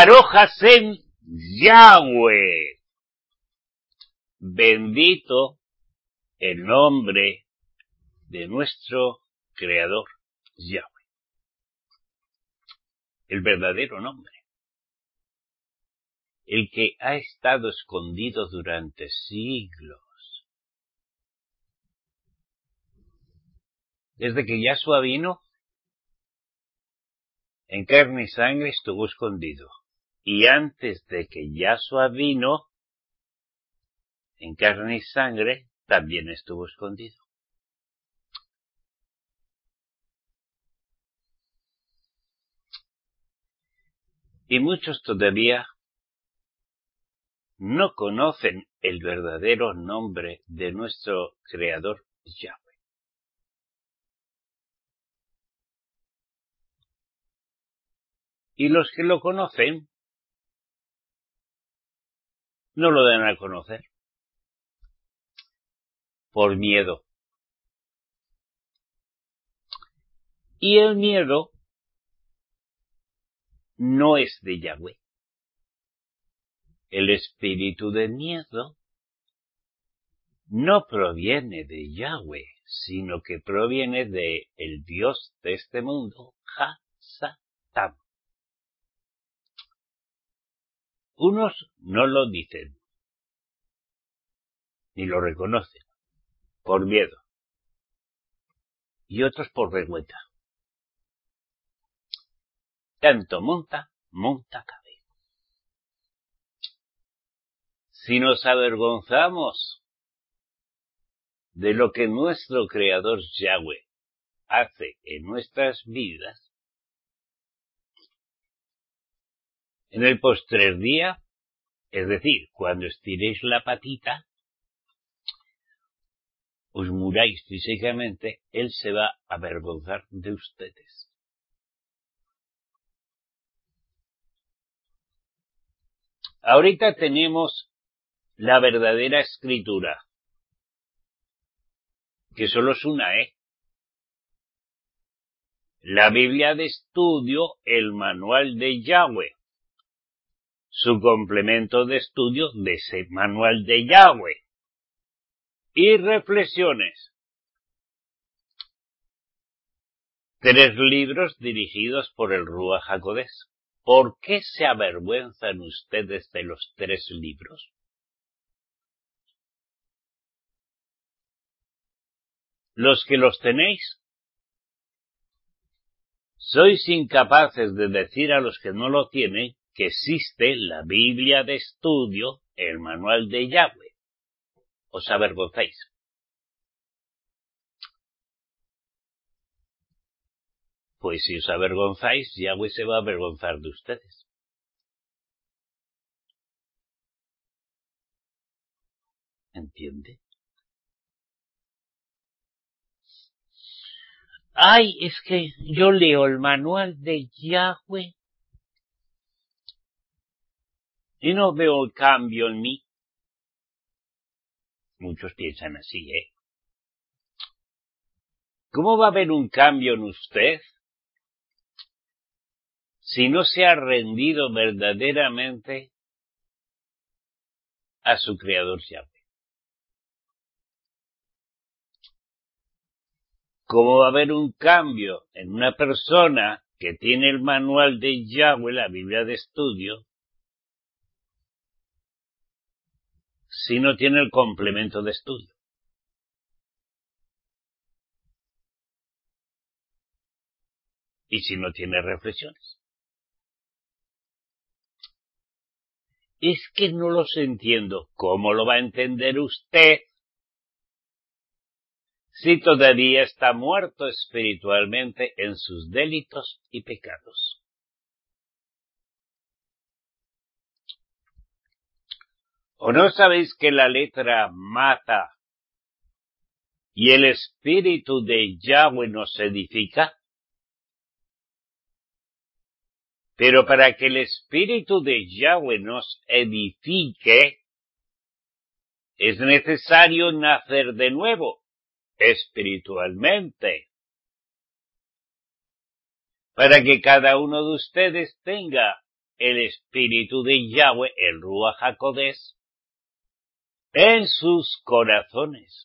Baruch Hashem Yahweh. Bendito el nombre de nuestro Creador Yahweh. El verdadero nombre. El que ha estado escondido durante siglos. Desde que Yahshua vino, en carne y sangre estuvo escondido. Y antes de que Yahshua vino, en carne y sangre también estuvo escondido. Y muchos todavía no conocen el verdadero nombre de nuestro Creador Yahweh. Y los que lo conocen, no lo dan a conocer. Por miedo. Y el miedo no es de Yahweh. El espíritu de miedo no proviene de Yahweh, sino que proviene de el Dios de este mundo, Ha-Satan. Unos no lo dicen, ni lo reconocen, por miedo, y otros por vergüenza. Tanto monta cabe. Si nos avergonzamos de lo que nuestro Creador Yahweh hace en nuestras vidas, en el postrer día, es decir, cuando estiréis la patita, os muráis físicamente, Él se va a avergonzar de ustedes. Ahorita tenemos la verdadera escritura, que solo es una, La Biblia de estudio, el manual de Yahweh, su complemento de estudio de ese manual de Yahweh, y reflexiones. 3 libros dirigidos por el Ruach HaKodesh. ¿Por qué se avergüenzan ustedes de los 3 libros? Los que los tenéis, sois incapaces de decir a los que no lo tienen que existe la Biblia de estudio, el manual de Yahweh. Os avergonzáis. Pues si os avergonzáis, Yahweh se va a avergonzar de ustedes. ¿Entiende? Ay, es que yo leo el manual de Yahweh y no veo el cambio en mí. Muchos piensan así, ¿Cómo va a haber un cambio en usted si no se ha rendido verdaderamente a su Creador Yahweh? ¿Cómo va a haber un cambio en una persona que tiene el manual de Yahweh, la Biblia de estudio, si no tiene el complemento de estudio? Y si no tiene reflexiones. Es que no los entiendo. ¿Cómo lo va a entender usted si todavía está muerto espiritualmente en sus delitos y pecados? ¿O no sabéis que la letra mata y el espíritu de Yahweh nos edifica? Pero para que el espíritu de Yahweh nos edifique, es necesario nacer de nuevo, espiritualmente, para que cada uno de ustedes tenga el espíritu de Yahweh, el Ruach HaKodesh, en sus corazones.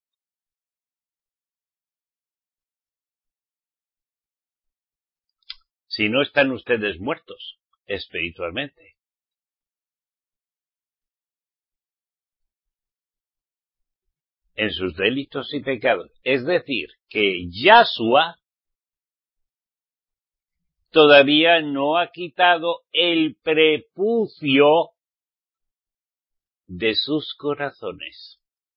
Si no, están ustedes muertos espiritualmente. En sus delitos y pecados. Es decir, que Yahshua todavía no ha quitado el prepucio de sus corazones.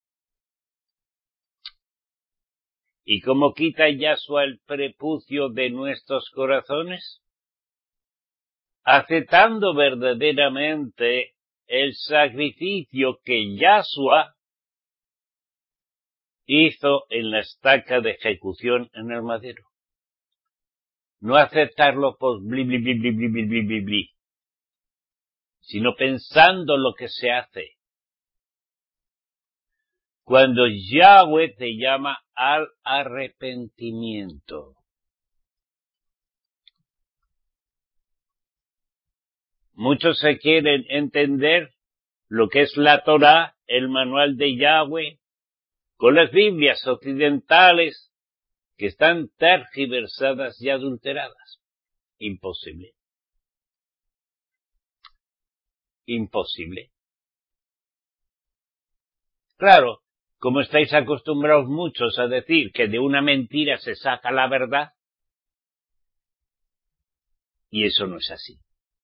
¿Y cómo quita Yahshua el prepucio de nuestros corazones? Aceptando verdaderamente el sacrificio que Yahshua hizo en la estaca de ejecución en el madero. No aceptarlo por bli, sino pensando lo que se hace. Cuando Yahweh te llama al arrepentimiento. Muchos se quieren entender lo que es la Torá, el manual de Yahweh, con las Biblias occidentales que están tergiversadas y adulteradas. Imposible. Imposible. Claro, como estáis acostumbrados muchos a decir que de una mentira se saca la verdad, y eso no es así.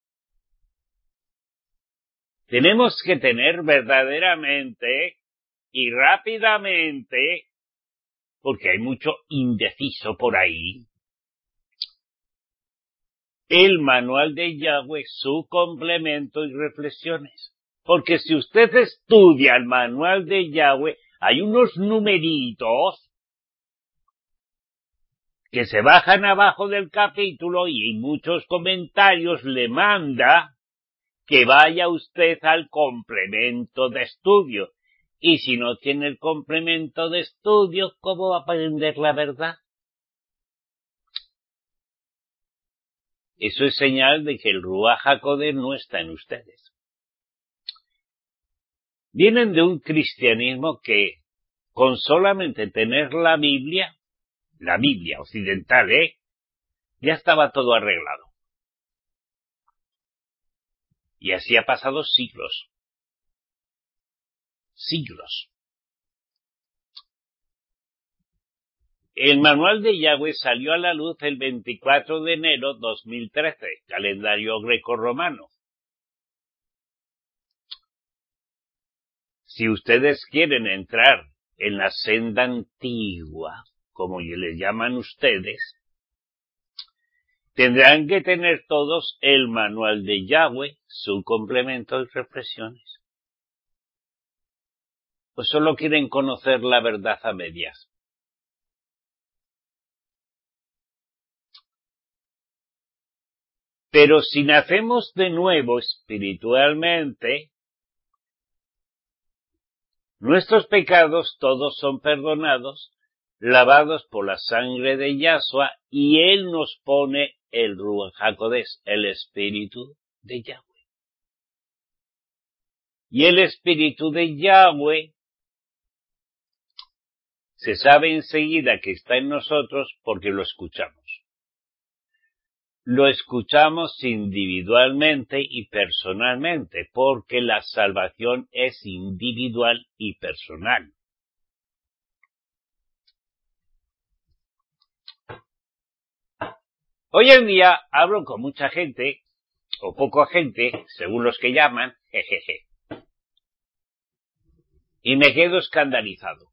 Tenemos que tener verdaderamente y rápidamente, porque hay mucho indeciso por ahí, el manual de Yahweh, su complemento y reflexiones. Porque si usted estudia el manual de Yahweh, hay unos numeritos que se bajan abajo del capítulo y en muchos comentarios le manda que vaya usted al complemento de estudio. Y si no tiene el complemento de estudio, ¿cómo va a aprender la verdad? Eso es señal de que el Ruach HaKodesh no está en ustedes. Vienen de un cristianismo que, con solamente tener la Biblia occidental, ya estaba todo arreglado. Y así ha pasado siglos. Siglos. El manual de Yahweh salió a la luz el 24 de enero 2013, calendario grecorromano. Si ustedes quieren entrar en la senda antigua, como les llaman ustedes, tendrán que tener todos el manual de Yahweh, su complemento y reflexiones. Pues solo quieren conocer la verdad a medias. Pero si nacemos de nuevo espiritualmente, nuestros pecados todos son perdonados, lavados por la sangre de Yahshua, y Él nos pone el Ruach HaKodesh, el Espíritu de Yahweh. Y el Espíritu de Yahweh se sabe enseguida que está en nosotros porque lo escuchamos. Lo escuchamos individualmente y personalmente, porque la salvación es individual y personal. Hoy en día hablo con mucha gente, o poca gente, según los que llaman, jejeje. Y me quedo escandalizado.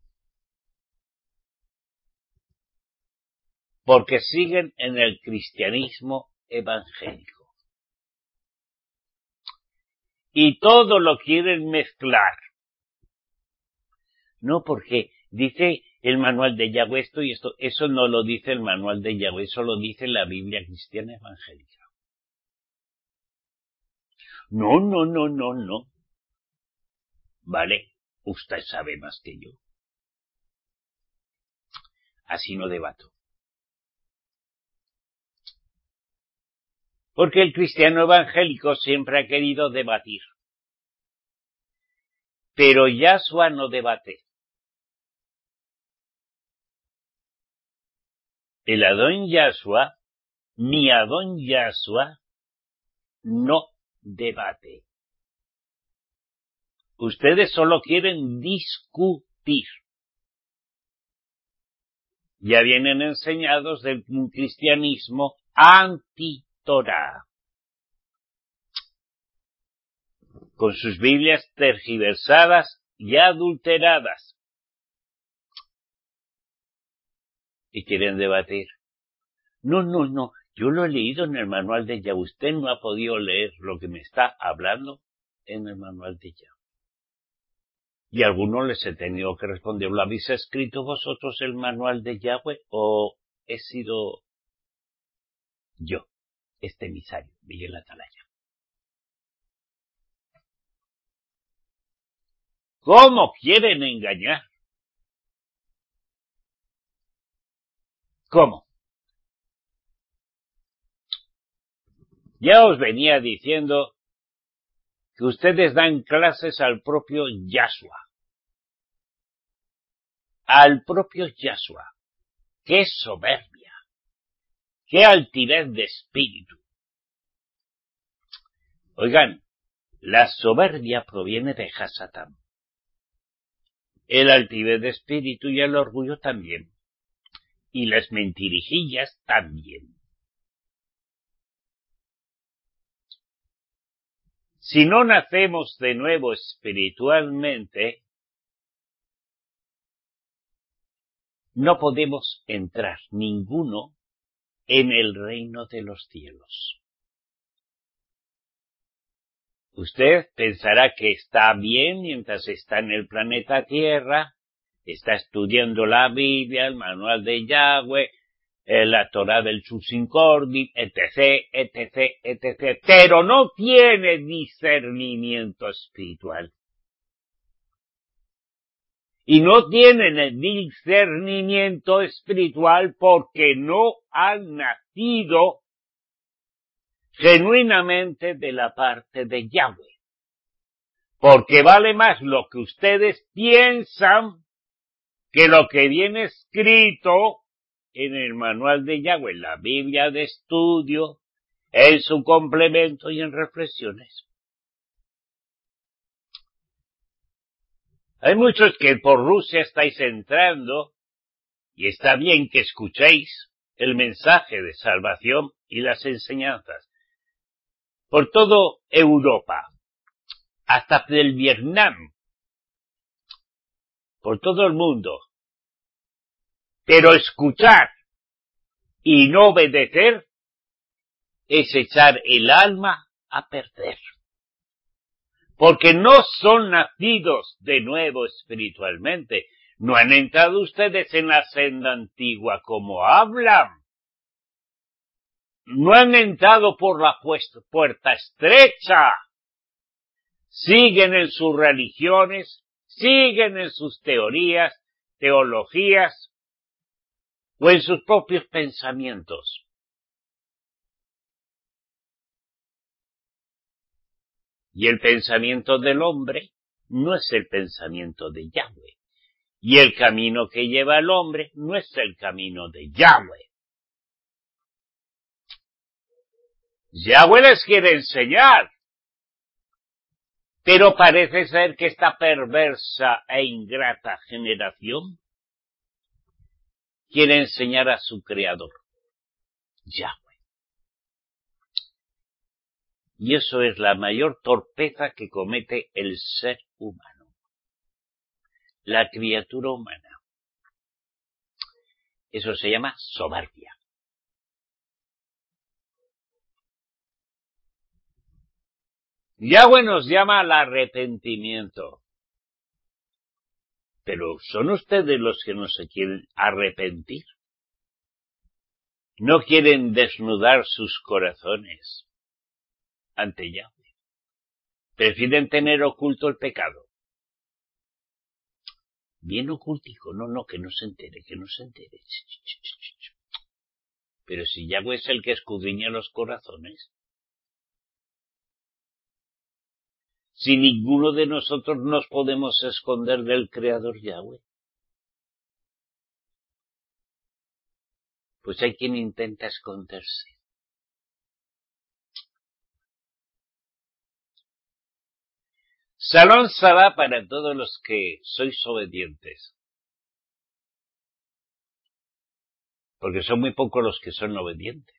Porque siguen en el cristianismo evangélico. Y todo lo quieren mezclar. No, porque dice el manual de Yahweh esto y esto. Eso no lo dice el manual de Yahweh, eso lo dice la Biblia cristiana evangélica. No. Vale, usted sabe más que yo. Así no debato. Porque el cristiano evangélico siempre ha querido debatir. Pero Yahshua no debate. El Adón Yahshua, mi Adón Yahshua, no debate. Ustedes solo quieren discutir. Ya vienen enseñados del cristianismo anti-Torah, con sus Biblias tergiversadas y adulteradas. Y quieren debatir. No, yo lo he leído en el manual de Yahweh. Usted no ha podido leer lo que me está hablando en el manual de Yahweh. Y a algunos les he tenido que responder, ¿lo habéis escrito vosotros el manual de Yahweh o he sido yo, este emisario, Miguel Atalaya? ¿Cómo quieren engañar? ¿Cómo? Ya os venía diciendo que ustedes dan clases al propio Yahshua. Al propio Yahshua. ¡Qué soberbia! ¡Qué altivez de espíritu! Oigan, la soberbia proviene de Hasatán. El altivez de espíritu y el orgullo también. Y las mentirijillas también. Si no nacemos de nuevo espiritualmente, no podemos entrar ninguno en el reino de los cielos. Usted pensará que está bien mientras está en el planeta Tierra, está estudiando la Biblia, el manual de Yahweh, la Torá del Tzutzim-Cordim, etc., pero no tiene discernimiento espiritual. Y no tienen el discernimiento espiritual porque no han nacido genuinamente de la parte de Yahweh. Porque vale más lo que ustedes piensan que lo que viene escrito en el manual de Yahweh, en la Biblia de estudio, en su complemento y en reflexiones. Hay muchos que por Rusia estáis entrando y está bien que escuchéis el mensaje de salvación y las enseñanzas. Por todo Europa, hasta del Vietnam, por todo el mundo. Pero escuchar y no obedecer es echar el alma a perder. Porque no son nacidos de nuevo espiritualmente. No han entrado ustedes en la senda antigua como hablan. No han entrado por la puerta estrecha. Siguen en sus religiones, siguen en sus teorías, teologías o en sus propios pensamientos. Y el pensamiento del hombre no es el pensamiento de Yahweh. Y el camino que lleva el hombre no es el camino de Yahweh. Yahweh les quiere enseñar. Pero parece ser que esta perversa e ingrata generación quiere enseñar a su creador, Yahweh. Y eso es la mayor torpeza que comete el ser humano, la criatura humana. Eso se llama soberbia. Yahweh nos llama al arrepentimiento. Pero ¿son ustedes los que no se quieren arrepentir? No quieren desnudar sus corazones ante Yahweh. Prefieren tener oculto el pecado. Bien ocultico, no, que no se entere. Pero si Yahweh es el que escudriña los corazones, si ninguno de nosotros nos podemos esconder del Creador Yahweh? Pues hay quien intenta esconderse. Shalom Sabá para todos los que sois obedientes. Porque son muy pocos los que son obedientes.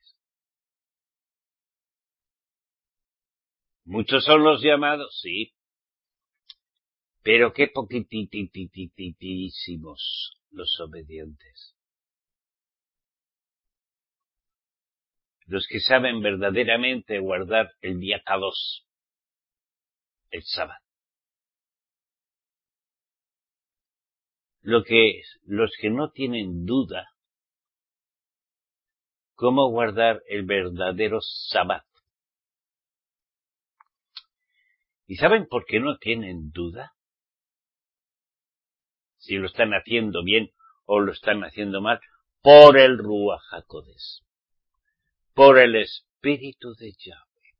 Muchos son los llamados, sí. Pero qué poquititísimos los obedientes. Los que saben verdaderamente guardar el día Kadosh, el sábado. Los que no tienen duda cómo guardar el verdadero sábado. ¿Y saben por qué no tienen duda? Si lo están haciendo bien o lo están haciendo mal, por el Ruach HaKodesh, por el Espíritu de Yahweh.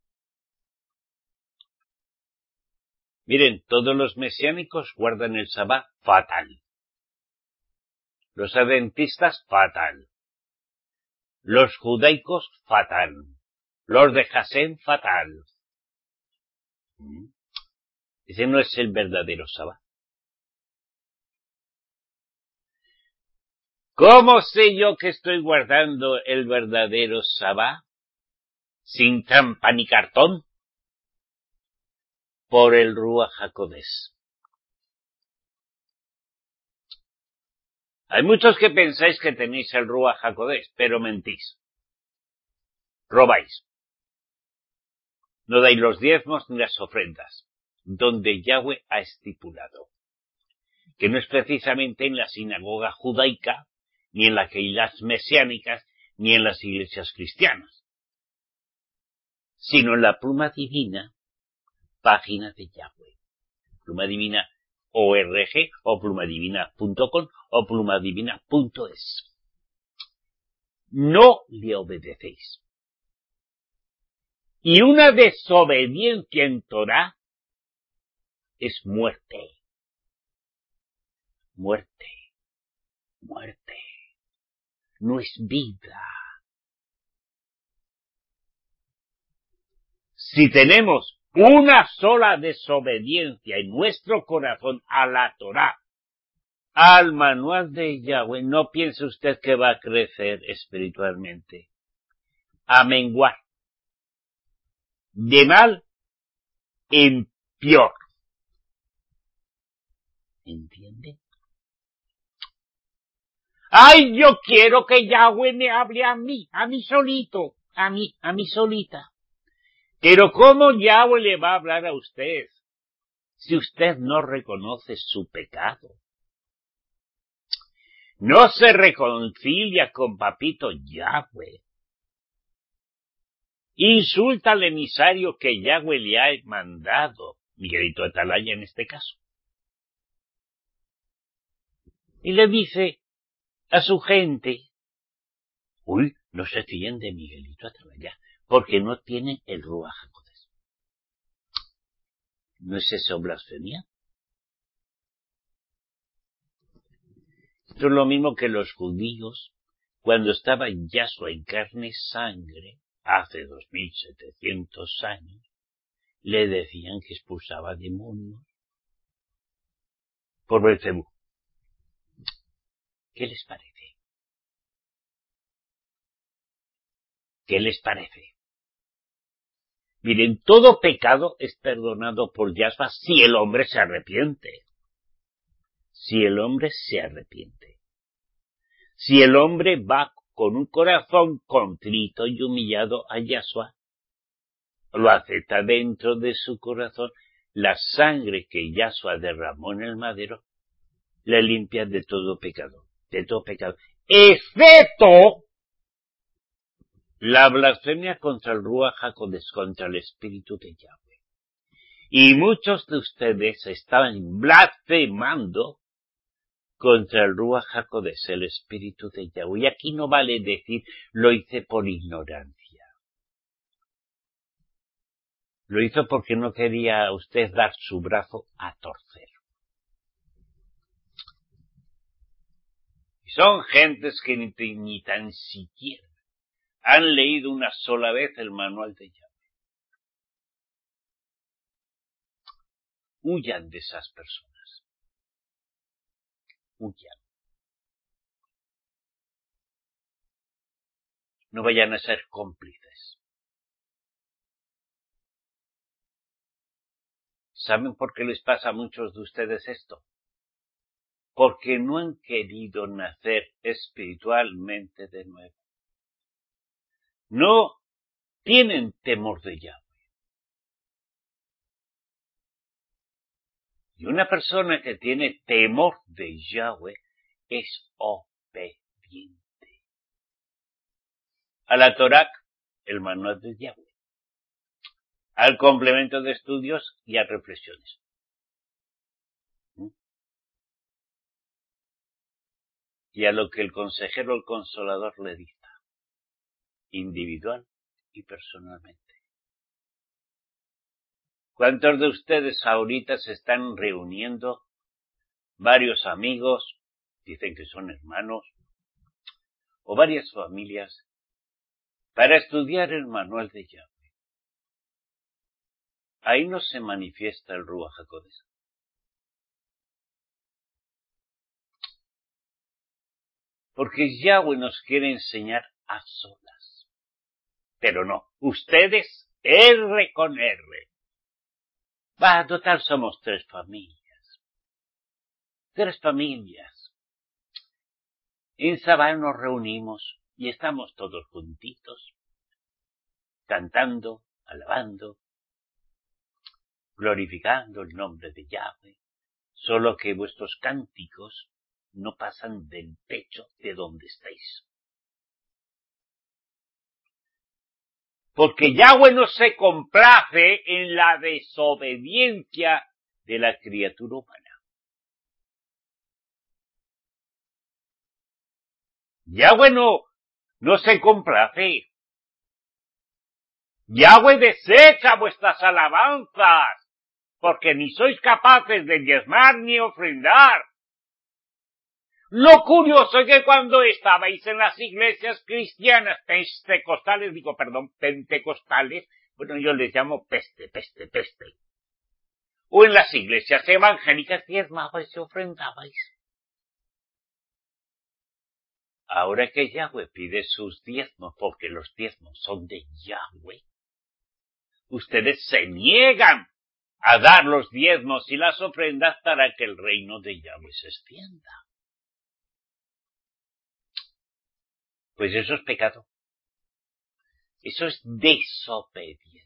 Miren, todos los mesiánicos guardan el Sabbat fatal. Los adventistas fatal. Los judaicos fatal. Los de Hasem fatal. Ese no es el verdadero Sabbat. ¿Cómo sé yo que estoy guardando el verdadero Sabbat? Sin trampa ni cartón. Por el Ruach HaKodesh. Hay muchos que pensáis que tenéis el Ruach HaKodesh, pero mentís. Robáis. No dais los diezmos ni las ofrendas, donde Yahweh ha estipulado. Que no es precisamente en la sinagoga judaica, ni en las iglesias mesiánicas, ni en las iglesias cristianas, sino en la pluma divina, página de Yahweh. Pluma divina ORG, o plumadivina.com, o plumadivina.es. No le obedecéis. Y una desobediencia en Torah es muerte. Muerte. Muerte. No es vida. Si tenemos una sola desobediencia en nuestro corazón a la Torah, al manual de Yahweh, no piense usted que va a crecer espiritualmente, a menguar, de mal en peor. ¿Entiende? ¡Ay, yo quiero que Yahweh me hable a mí solito, a mí solita! Pero ¿cómo Yahweh le va a hablar a usted si usted no reconoce su pecado? No se reconcilia con papito Yahweh. Insulta al emisario que Yahweh le ha mandado, Miguelito Atalaya en este caso. Y le dice a su gente, uy, no se fíen de Miguelito Atalaya, porque no tienen el Ruach HaKodesh. ¿No es eso blasfemia? Esto es lo mismo que los judíos, cuando estaba Yahshua en carne y sangre, hace 2700 años, le decían que expulsaba demonios por Belcebú. ¿Qué les parece? ¿Qué les parece? Miren, todo pecado es perdonado por Yahshua si el hombre se arrepiente. Si el hombre se arrepiente. Si el hombre va con un corazón contrito y humillado a Yahshua, lo acepta dentro de su corazón, la sangre que Yahshua derramó en el madero le limpia de todo pecado, excepto la blasfemia contra el Ruach HaKodesh, contra el Espíritu de Yahweh. Y muchos de ustedes estaban blasfemando contra el Ruach HaKodesh, el Espíritu de Yahweh. Y aquí no vale decir, lo hice por ignorancia. Lo hizo porque no quería usted dar su brazo a torcer. Y son gentes que ni tan siquiera han leído una sola vez el manual de Yahweh. Huyan de esas personas. Huyan. No vayan a ser cómplices. ¿Saben por qué les pasa a muchos de ustedes esto? Porque no han querido nacer espiritualmente de nuevo. No tienen temor de Yahweh. Y una persona que tiene temor de Yahweh es obediente a la Torá, el manual de Yahweh, al complemento de estudios y a reflexiones. Y a lo que el consejero, el consolador le dicta, individual y personalmente. ¿Cuántos de ustedes ahorita se están reuniendo? Varios amigos, dicen que son hermanos, o varias familias, para estudiar el manual de Yahweh. Ahí no se manifiesta el Ruach HaKodesh. Porque Yahweh nos quiere enseñar a solas. Pero no, ustedes, R con R. Va, total somos tres familias. En Sabá nos reunimos y estamos todos juntitos, cantando, alabando, glorificando el nombre de Yahweh, solo que vuestros cánticos no pasan del techo de donde estáis. Porque Yahweh no se complace en la desobediencia de la criatura humana. Yahweh no se complace. Yahweh desecha vuestras alabanzas, porque ni sois capaces de diezmar ni ofrendar. Lo curioso es que cuando estabais en las iglesias cristianas pentecostales, bueno, yo les llamo peste. O en las iglesias evangélicas diezmabais y ofrendabais. Ahora que Yahweh pide sus diezmos, porque los diezmos son de Yahweh, ustedes se niegan a dar los diezmos y las ofrendas para que el reino de Yahweh se extienda. Pues eso es pecado. Eso es desobediencia.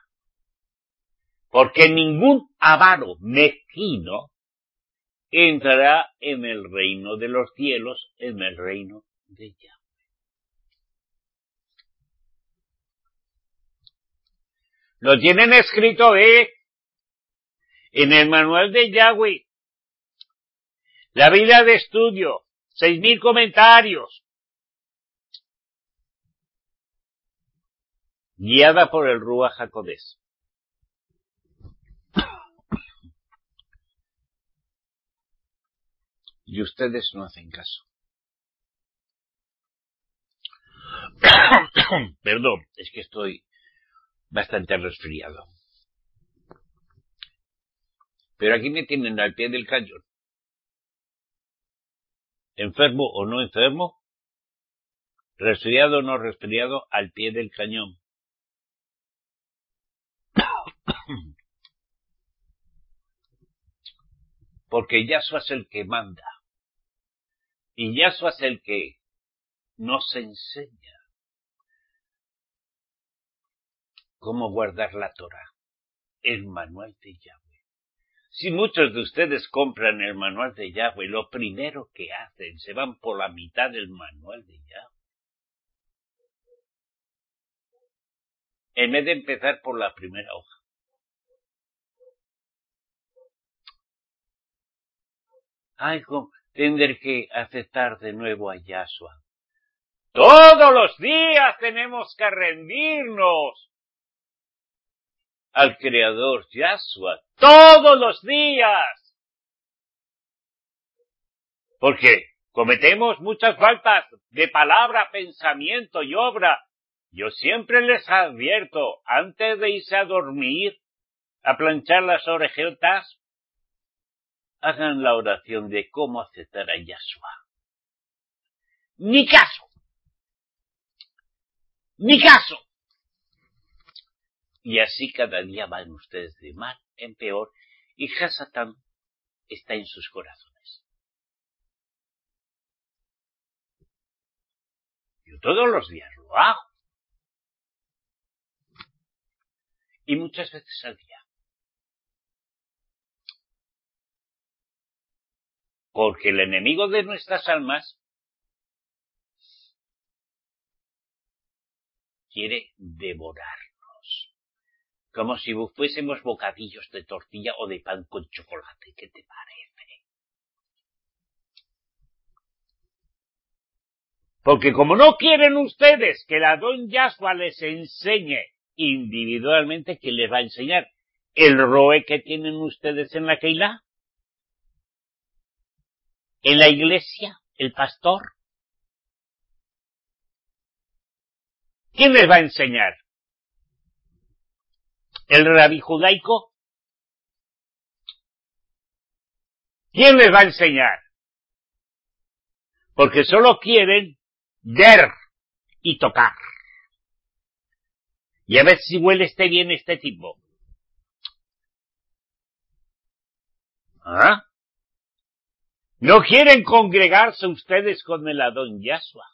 Porque ningún avaro mezquino entrará en el reino de los cielos, en el reino de Yahweh. Lo tienen escrito en el manual de Yahweh, la Biblia de estudio, 6.000 comentarios, guiada por el Ruach HaKodesh. Y ustedes no hacen caso. Perdón, es que estoy bastante resfriado. Pero aquí me tienen al pie del cañón. Enfermo o no enfermo, resfriado o no resfriado, al pie del cañón. Porque Yahshua es el que manda. Y Yahshua es el que nos enseña cómo guardar la Torah, el manual de Yahweh. Si muchos de ustedes compran el manual de Yahweh, lo primero que hacen, se van por la mitad del manual de Yahweh. En vez de empezar por la primera hoja. Tendré que aceptar de nuevo a Yahshua. Todos los días tenemos que rendirnos al Creador Yahshua todos los días. Porque cometemos muchas faltas de palabra, pensamiento y obra. Yo siempre les advierto, antes de irse a dormir, a planchar las orejetas, hagan la oración de cómo aceptar a Yahshua. Ni caso. Ni caso. Y así cada día van ustedes de mal en peor y Hasatán está en sus corazones. Yo todos los días lo hago. Y muchas veces al día. Porque el enemigo de nuestras almas quiere devorarnos. Como si fuésemos bocadillos de tortilla o de pan con chocolate. ¿Qué te parece? Porque como no quieren ustedes que la don Yahshua les enseñe individualmente, ¿quién les va a enseñar? ¿El roe que tienen ustedes en la Keilah? ¿En la iglesia? ¿El pastor? ¿Quién les va a enseñar? ¿El rabí judaico? ¿Quién les va a enseñar? Porque solo quieren ver y tocar. Y a ver si huele bien este tipo. ¿Ah? No quieren congregarse ustedes con el Adón Yahshua.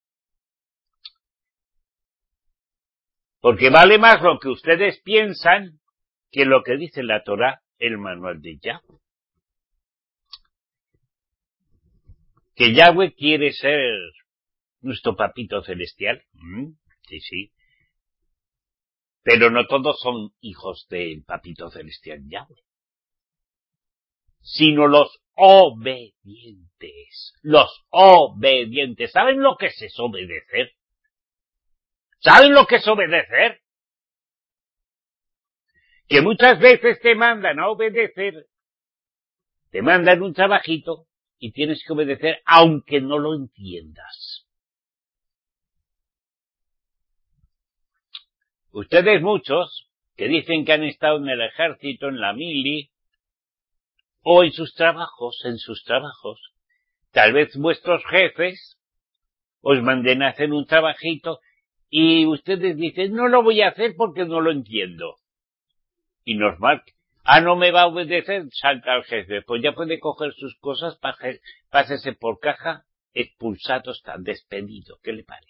Porque vale más lo que ustedes piensan que lo que dice la Torá, el manual de Yahweh. Que Yahweh quiere ser nuestro papito celestial. Sí, sí. Pero no todos son hijos del papito celestial Yahweh. Sino los obedientes. Los obedientes. ¿Saben lo que es obedecer? ¿Saben lo que es obedecer? Que muchas veces te mandan a obedecer, te mandan un trabajito y tienes que obedecer aunque no lo entiendas. Ustedes muchos que dicen que han estado en el ejército, en la mili, o en sus trabajos, tal vez vuestros jefes os manden a hacer un trabajito y ustedes dicen, no lo voy a hacer porque no lo entiendo. Y normal, no me va a obedecer, salta al jefe, pues ya puede coger sus cosas, pásese por caja, expulsado está, despedido, ¿qué le parece?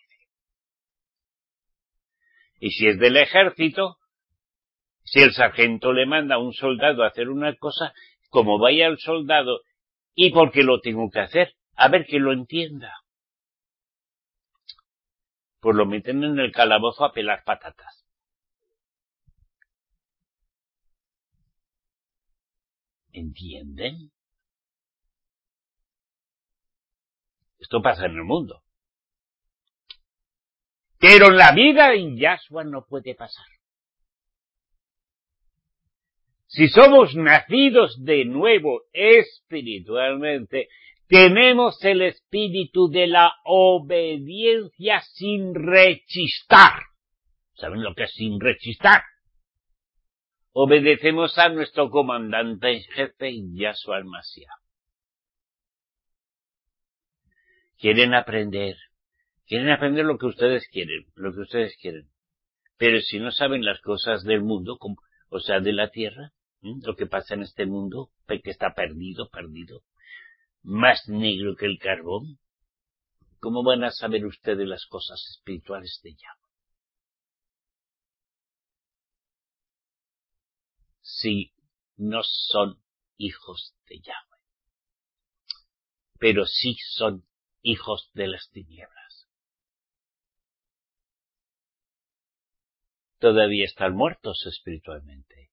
Y si es del ejército, si el sargento le manda a un soldado a hacer una cosa, como vaya el soldado, ¿y por qué lo tengo que hacer? A ver que lo entienda. Pues lo meten en el calabozo a pelar patatas. ¿Entienden? Esto pasa en el mundo. Pero en la vida en Yahshua no puede pasar. Si somos nacidos de nuevo espiritualmente, tenemos el espíritu de la obediencia sin rechistar. ¿Saben lo que es sin rechistar? Obedecemos a nuestro comandante en jefe, Yahshua el-Mashiach. Quieren aprender lo que ustedes quieren, Pero si no saben las cosas del mundo, o sea, de la tierra, lo que pasa en este mundo, que está perdido, más negro que el carbón, ¿cómo van a saber ustedes las cosas espirituales de Yahweh? Si no son hijos de Yahweh, pero sí son hijos de las tinieblas. Todavía están muertos espiritualmente.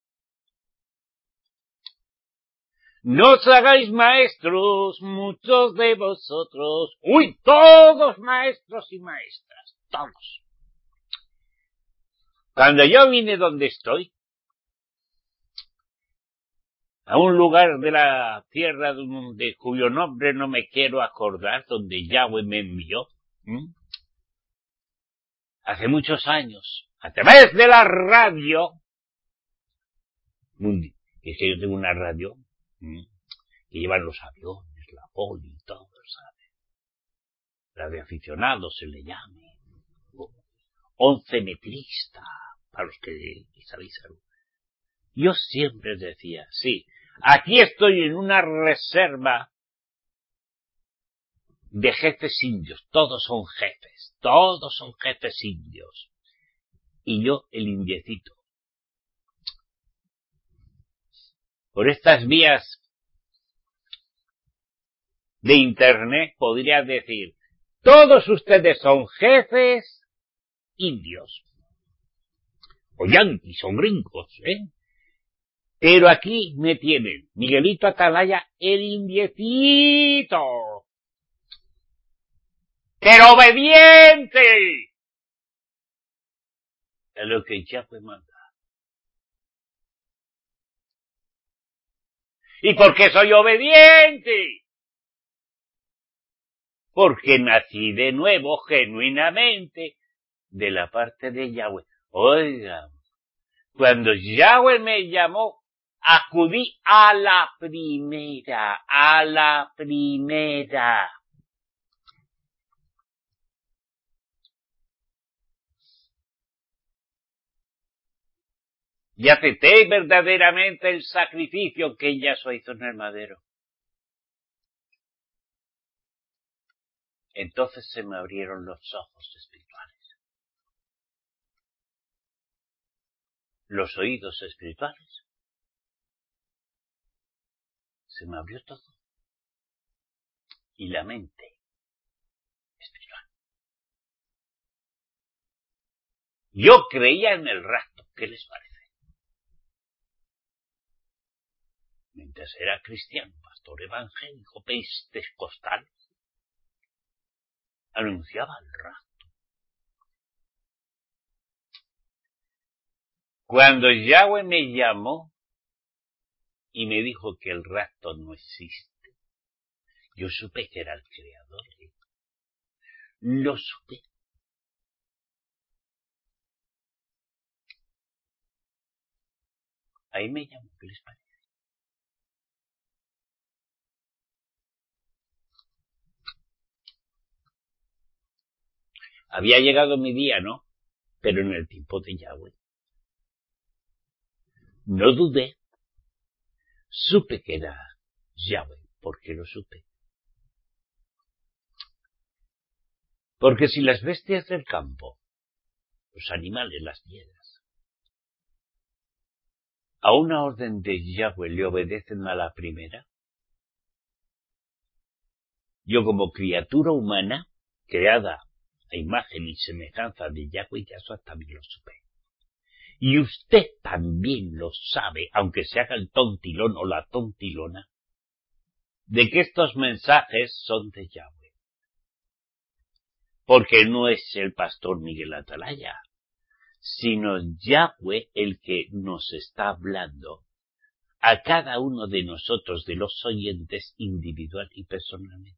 No os hagáis maestros, muchos de vosotros. ¡Uy! Todos maestros y maestras, todos. Cuando yo vine donde estoy, a un lugar de la tierra cuyo nombre no me quiero acordar, donde Yahweh me envió, hace muchos años, a través de la radio, es que yo tengo una radio que llevan los aviones, la poli y todo, ¿sabes? Radio aficionado se le llame, 11 metrista, para los que sabéis algo. Yo siempre decía, sí, aquí estoy en una reserva de jefes indios, todos son jefes indios. Y yo el indiecito. Por estas vías de internet podría decir, todos ustedes son jefes indios. O yanquis, o gringos, Pero aquí me tienen, Miguelito Atalaya, el indiecito. ¡Pero obediente! Es lo que Yahweh manda. ¿Y por qué soy obediente? Porque nací de nuevo, genuinamente, de la parte de Yahweh. Oiga, cuando Yahweh me llamó, acudí a la primera. Y acepté verdaderamente el sacrificio que Yahshua hizo en el madero. Entonces se me abrieron los ojos espirituales, los oídos espirituales. Se me abrió todo. Y la mente espiritual. Yo creía en el rapto. ¿Qué les parece? Mientras era cristiano, pastor evangélico, pentecostal, anunciaba el rapto. Cuando Yahweh me llamó y me dijo que el rapto no existe, yo supe que era el creador. Lo supe. Ahí me llamó, ¿qué les parece? Había llegado mi día, ¿no? Pero en el tiempo de Yahweh. No dudé. Supe que era Yahweh. ¿Por qué lo supe? Porque si las bestias del campo, los animales, las piedras, a una orden de Yahweh le obedecen a la primera, yo como criatura humana, creada a imagen y semejanza de Yahweh, Yahshua también lo supe. Y usted también lo sabe, aunque se haga el tontilón o la tontilona, de que estos mensajes son de Yahweh. Porque no es el pastor Miguel Atalaya, sino Yahweh el que nos está hablando a cada uno de nosotros, de los oyentes, individual y personalmente.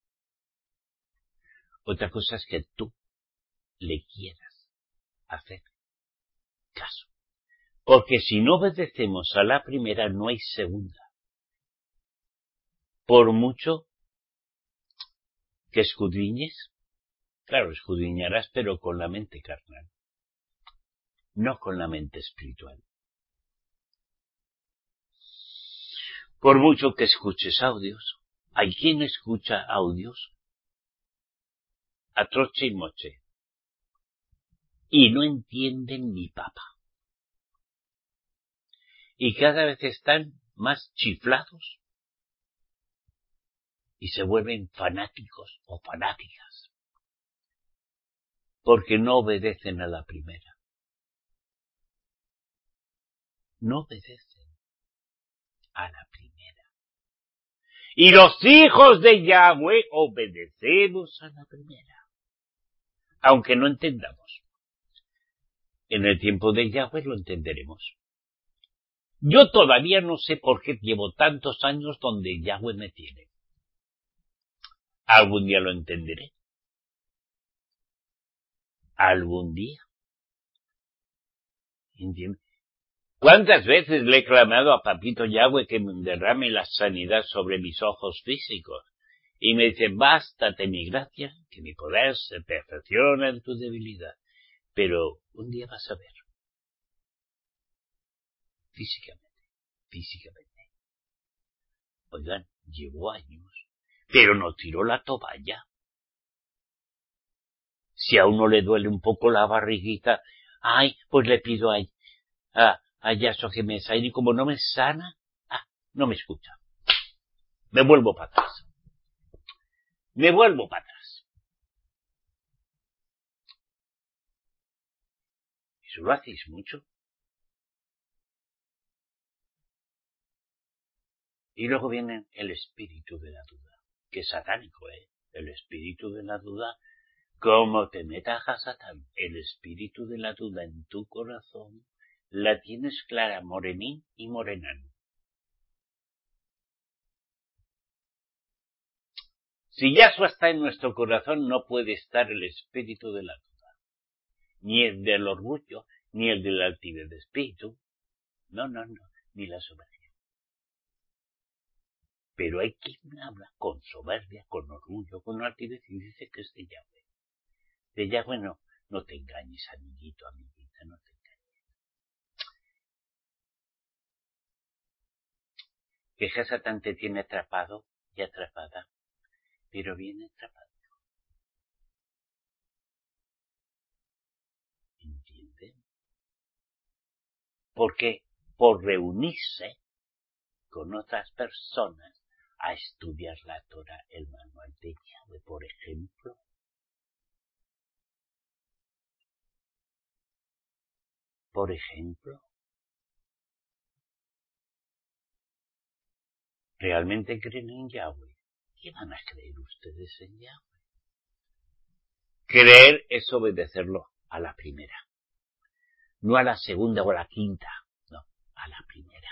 Otra cosa es que tú le quieras hacer caso. Porque si no obedecemos a la primera, no hay segunda. Por mucho que escudriñes, claro, escudriñarás, pero con la mente carnal, no con la mente espiritual. Por mucho que escuches audios, hay quien escucha audios a troche y moche y no entienden ni papa. Y cada vez están más chiflados y se vuelven fanáticos o fanáticas porque no obedecen a la primera. No obedecen a la primera. Y los hijos de Yahweh obedecemos a la primera, aunque no entendamos. En el tiempo de Yahweh lo entenderemos. Yo todavía no sé por qué llevo tantos años donde Yahweh me tiene. Algún día lo entenderé. Algún día. ¿Entiendes? ¿Cuántas veces le he clamado a Papito Yahweh que me derrame la sanidad sobre mis ojos físicos? Y me dice, bástate mi gracia, que mi poder se perfecciona en tu debilidad. Pero un día vas a ver. Físicamente. Oigan, llevo años, pero no tiró la toalla. Si a uno le duele un poco la barriguita, ay, pues le pido a Yahshua que me sane, y como no me sana, no me escucha. Me vuelvo para atrás. Eso lo hacéis mucho. Y luego viene el espíritu de la duda, que es satánico, el espíritu de la duda. Como te metas a Satán, el espíritu de la duda en tu corazón, la tienes clara, morenín y morenano. Si Yahshua está en nuestro corazón, no puede estar el espíritu de la duda, ni el del orgullo, ni el de la altivez de espíritu, no, ni la soberbia. Pero hay quien habla con soberbia, con orgullo, con altivez y dice que es de Yahweh. De Yahweh no te engañes, amiguito, amiguita, no te engañes. Que Satán te tiene atrapado y atrapada, pero viene atrapado. ¿Entienden? Porque por reunirse con otras personas a estudiar la Torah, el manual de Yahweh, por ejemplo. ¿Realmente creen en Yahweh? ¿Qué van a creer ustedes en Yahweh? Creer es obedecerlo a la primera. No a la segunda o a la quinta, no, a la primera.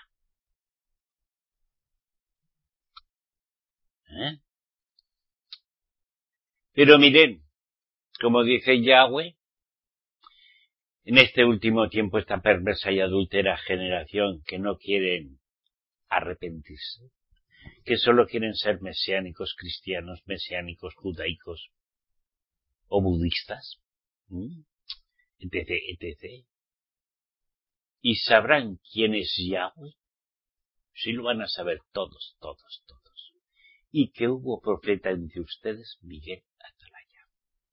Pero miren, como dice Yahweh, en este último tiempo esta perversa y adúltera generación que no quieren arrepentirse, que solo quieren ser mesiánicos cristianos, mesiánicos judaicos o budistas, etc. ¿Y sabrán quién es Yahweh? Sí lo van a saber todos. Y que hubo profeta entre ustedes, Miguel Atalaya.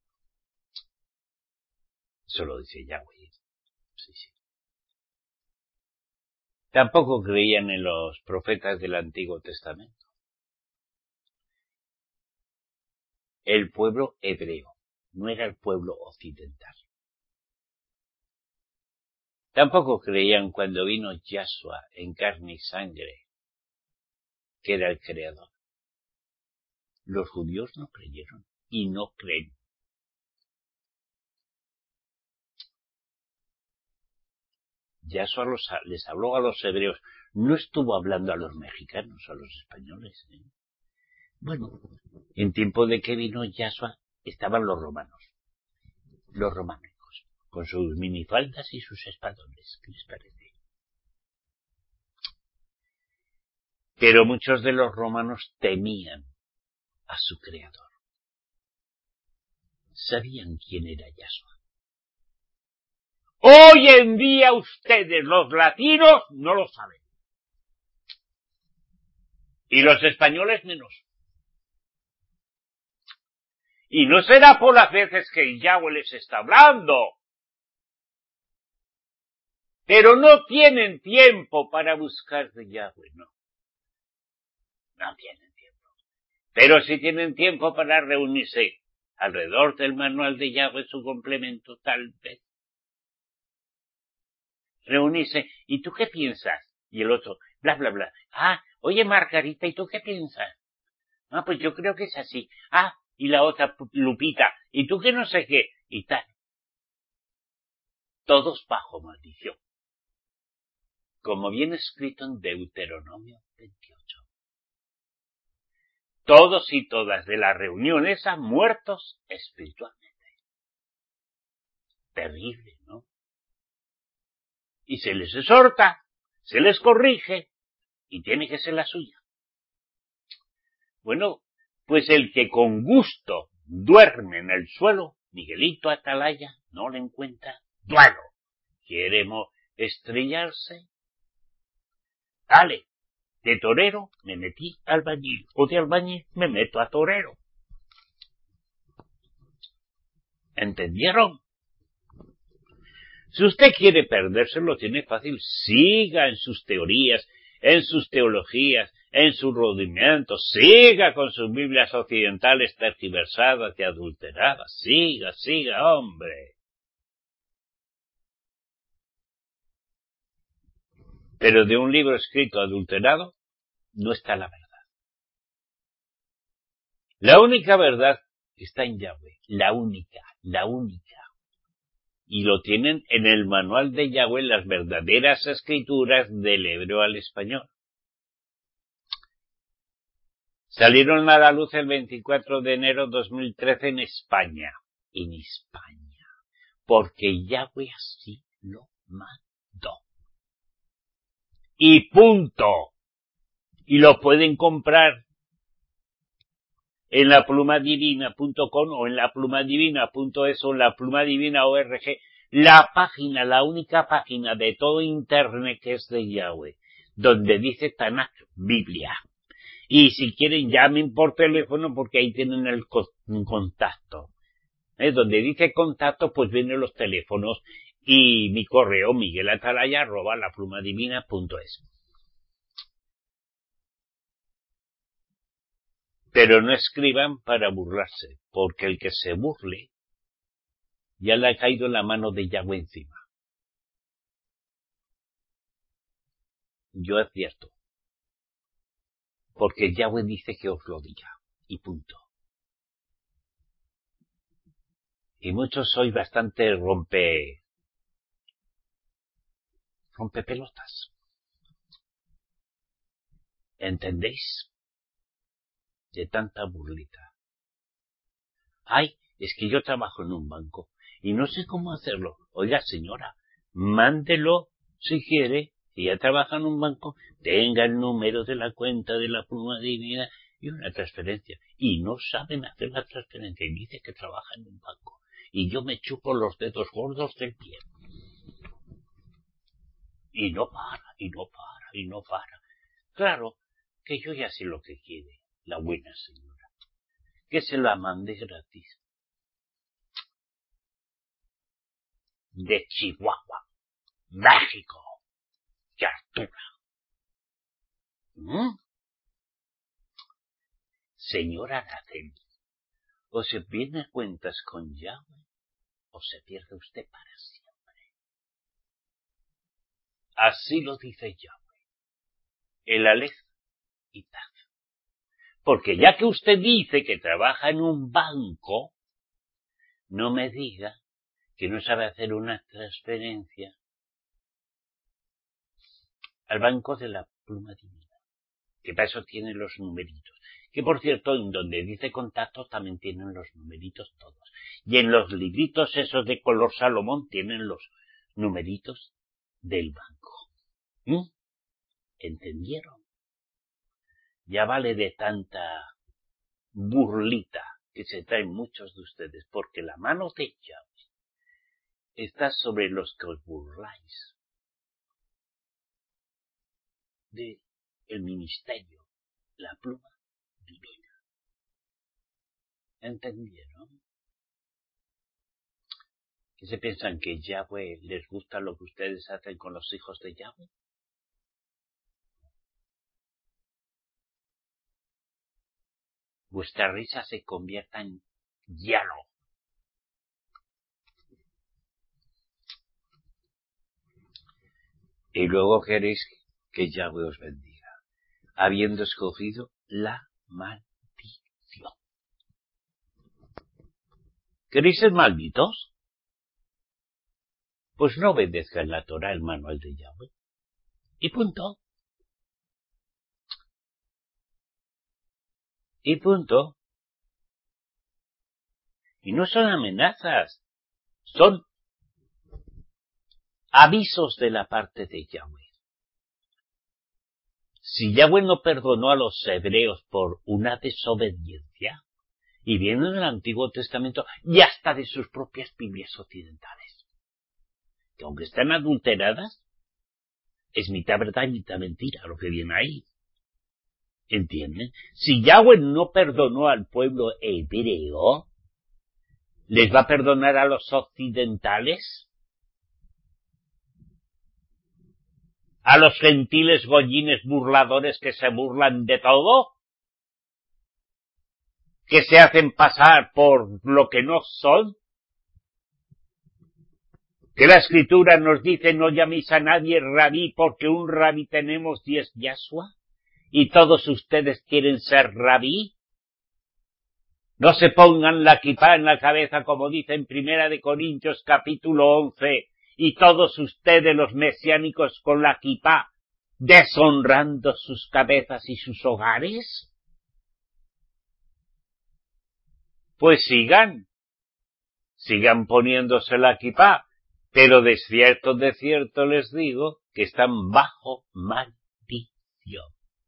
Eso lo dice Yahweh. Sí. Tampoco creían en los profetas del Antiguo Testamento. El pueblo hebreo, no era el pueblo occidental. Tampoco creían cuando vino Yahshua en carne y sangre, que era el creador. Los judíos no creyeron y no creen. Yahshua les habló a los hebreos, no estuvo hablando a los mexicanos, a los españoles. Bueno, en tiempo de que vino Yahshua estaban los románicos, con sus minifaldas y sus espadones, ¿qué les parece? Pero muchos de los romanos temían a su creador. Sabían quién era Yahshua. Hoy en día ustedes, los latinos, no lo saben. Y los españoles menos. Y no será por las veces que Yahweh les está hablando. Pero no tienen tiempo para buscar de Yahweh, no. No tienen tiempo. Pero sí tienen tiempo para reunirse alrededor del manual de Yahweh, su complemento, tal vez. Reunirse, ¿y tú qué piensas? Y el otro, bla, bla, bla. Oye Margarita, ¿y tú qué piensas? Pues yo creo que es así. Y la otra Lupita, ¿y tú qué no sé qué? Y tal. Todos bajo maldición. como viene escrito en Deuteronomio 28. Todos y todas de las reuniones han muerto espiritualmente. Terrible, ¿no? Y se les exhorta, se les corrige, y tiene que ser la suya. Bueno, pues el que con gusto duerme en el suelo, Miguelito Atalaya, no le encuentra duelo. ¿Quiere estrellarse? Dale, de torero me metí a albañil, o de albañil me meto a torero. ¿Entendieron? Si usted quiere perderse, lo tiene fácil. Siga en sus teorías, en sus teologías, en sus rudimentos. Siga con sus Biblias occidentales tergiversadas y adulteradas. Siga, hombre. Pero de un libro escrito adulterado no está la verdad. La única verdad está en Yahweh. La única. Y lo tienen en el manual de Yahweh, las verdaderas escrituras del hebreo al español. Salieron a la luz el 24 de enero de 2013 en España. Porque Yahweh así lo mandó. Y punto. Y lo pueden comprar en laplumadivina.com o en laplumadivina.es o en laplumadivina.org, la única página de todo internet que es de Yahweh, donde dice Tanakh, Biblia. Y si quieren llamen por teléfono porque ahí tienen el contacto. Donde dice contacto pues vienen los teléfonos y mi correo miguelatalaya@laplumadivina.es. Pero no escriban para burlarse, porque el que se burle ya le ha caído la mano de Yahweh encima. Yo advierto, porque Yahweh dice que os lo diga, y punto. Y muchos sois bastante rompepelotas. ¿Entendéis? De tanta burlita. Ay, es que yo trabajo en un banco y no sé cómo hacerlo. Oiga, señora, mándelo si quiere. Si ya trabaja en un banco, tenga el número de la cuenta de la Pluma Divina y una transferencia. Y no saben hacer la transferencia y dice que trabaja en un banco. Y yo me chupo los dedos gordos del pie. Y no para. Claro, que yo ya sé lo que quiere la buena señora. Que se la mande gratis. De Chihuahua, México, que Arturo. Señora Araceli, o se viene a cuentas con Yahweh, o se pierde usted para siempre. Así lo dice Yahweh, el Aleph y Tav. Porque ya que usted dice que trabaja en un banco, no me diga que no sabe hacer una transferencia al banco de la Pluma Divina, que para eso tiene los numeritos. Que por cierto, en donde dice contacto también tienen los numeritos todos. Y en los libritos esos de color Salomón tienen los numeritos del banco. ¿Entendieron? Ya vale de tanta burlita que se traen muchos de ustedes, porque la mano de Yahweh está sobre los que os burláis de el ministerio, la Pluma Divina. ¿Entendieron? ¿Qué se piensan? ¿Que Yahweh les gusta lo que ustedes hacen con los hijos de Yahweh? Vuestra risa se convierta en hielo. Y luego queréis que Yahweh os bendiga, habiendo escogido la maldición. ¿Queréis ser malditos? Pues no obedezcan la Torah, el manual de Yahweh. Y punto. Y punto. Y no son amenazas, son avisos de la parte de Yahweh. Si Yahweh no perdonó a los hebreos por una desobediencia, y viene en el Antiguo Testamento y hasta de sus propias Biblias occidentales, que aunque están adulteradas, es mitad verdad y mitad mentira lo que viene ahí. ¿Entienden? Si Yahweh no perdonó al pueblo hebreo, ¿les va a perdonar a los occidentales? ¿A los gentiles goyines burladores que se burlan de todo? ¿Que se hacen pasar por lo que no son? Que la Escritura nos dice no llaméis a nadie rabí porque un rabí tenemos y es Yahshua, y todos ustedes quieren ser rabí. No se pongan la kipá en la cabeza como dice en Primera de Corintios capítulo 11, y todos ustedes los mesiánicos con la kipá deshonrando sus cabezas y sus hogares. Pues sigan poniéndose la kipá, pero de cierto les digo que están bajo maldición.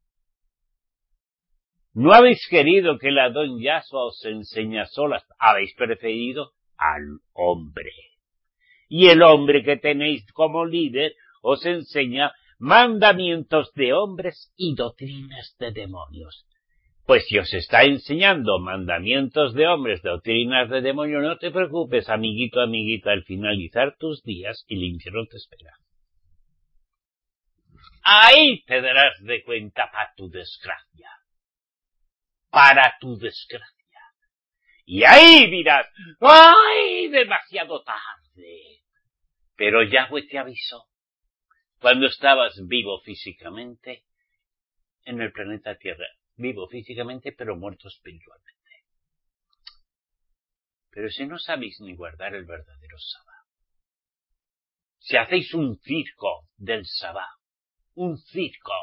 No habéis querido que la don Yahshua os enseñe solas, habéis preferido al hombre. Y el hombre que tenéis como líder os enseña mandamientos de hombres y doctrinas de demonios. Pues si os está enseñando mandamientos de hombres, doctrinas de demonios, no te preocupes, amiguito, amiguita, al finalizar tus días el infierno te espera. Ahí te darás de cuenta para tu desgracia. Y ahí dirás, ¡ay, demasiado tarde! Pero Yahweh te avisó cuando estabas vivo físicamente en el planeta Tierra. Vivo físicamente, pero muerto espiritualmente. Pero si no sabéis ni guardar el verdadero Sabá, si hacéis un circo del Sabá, un circo,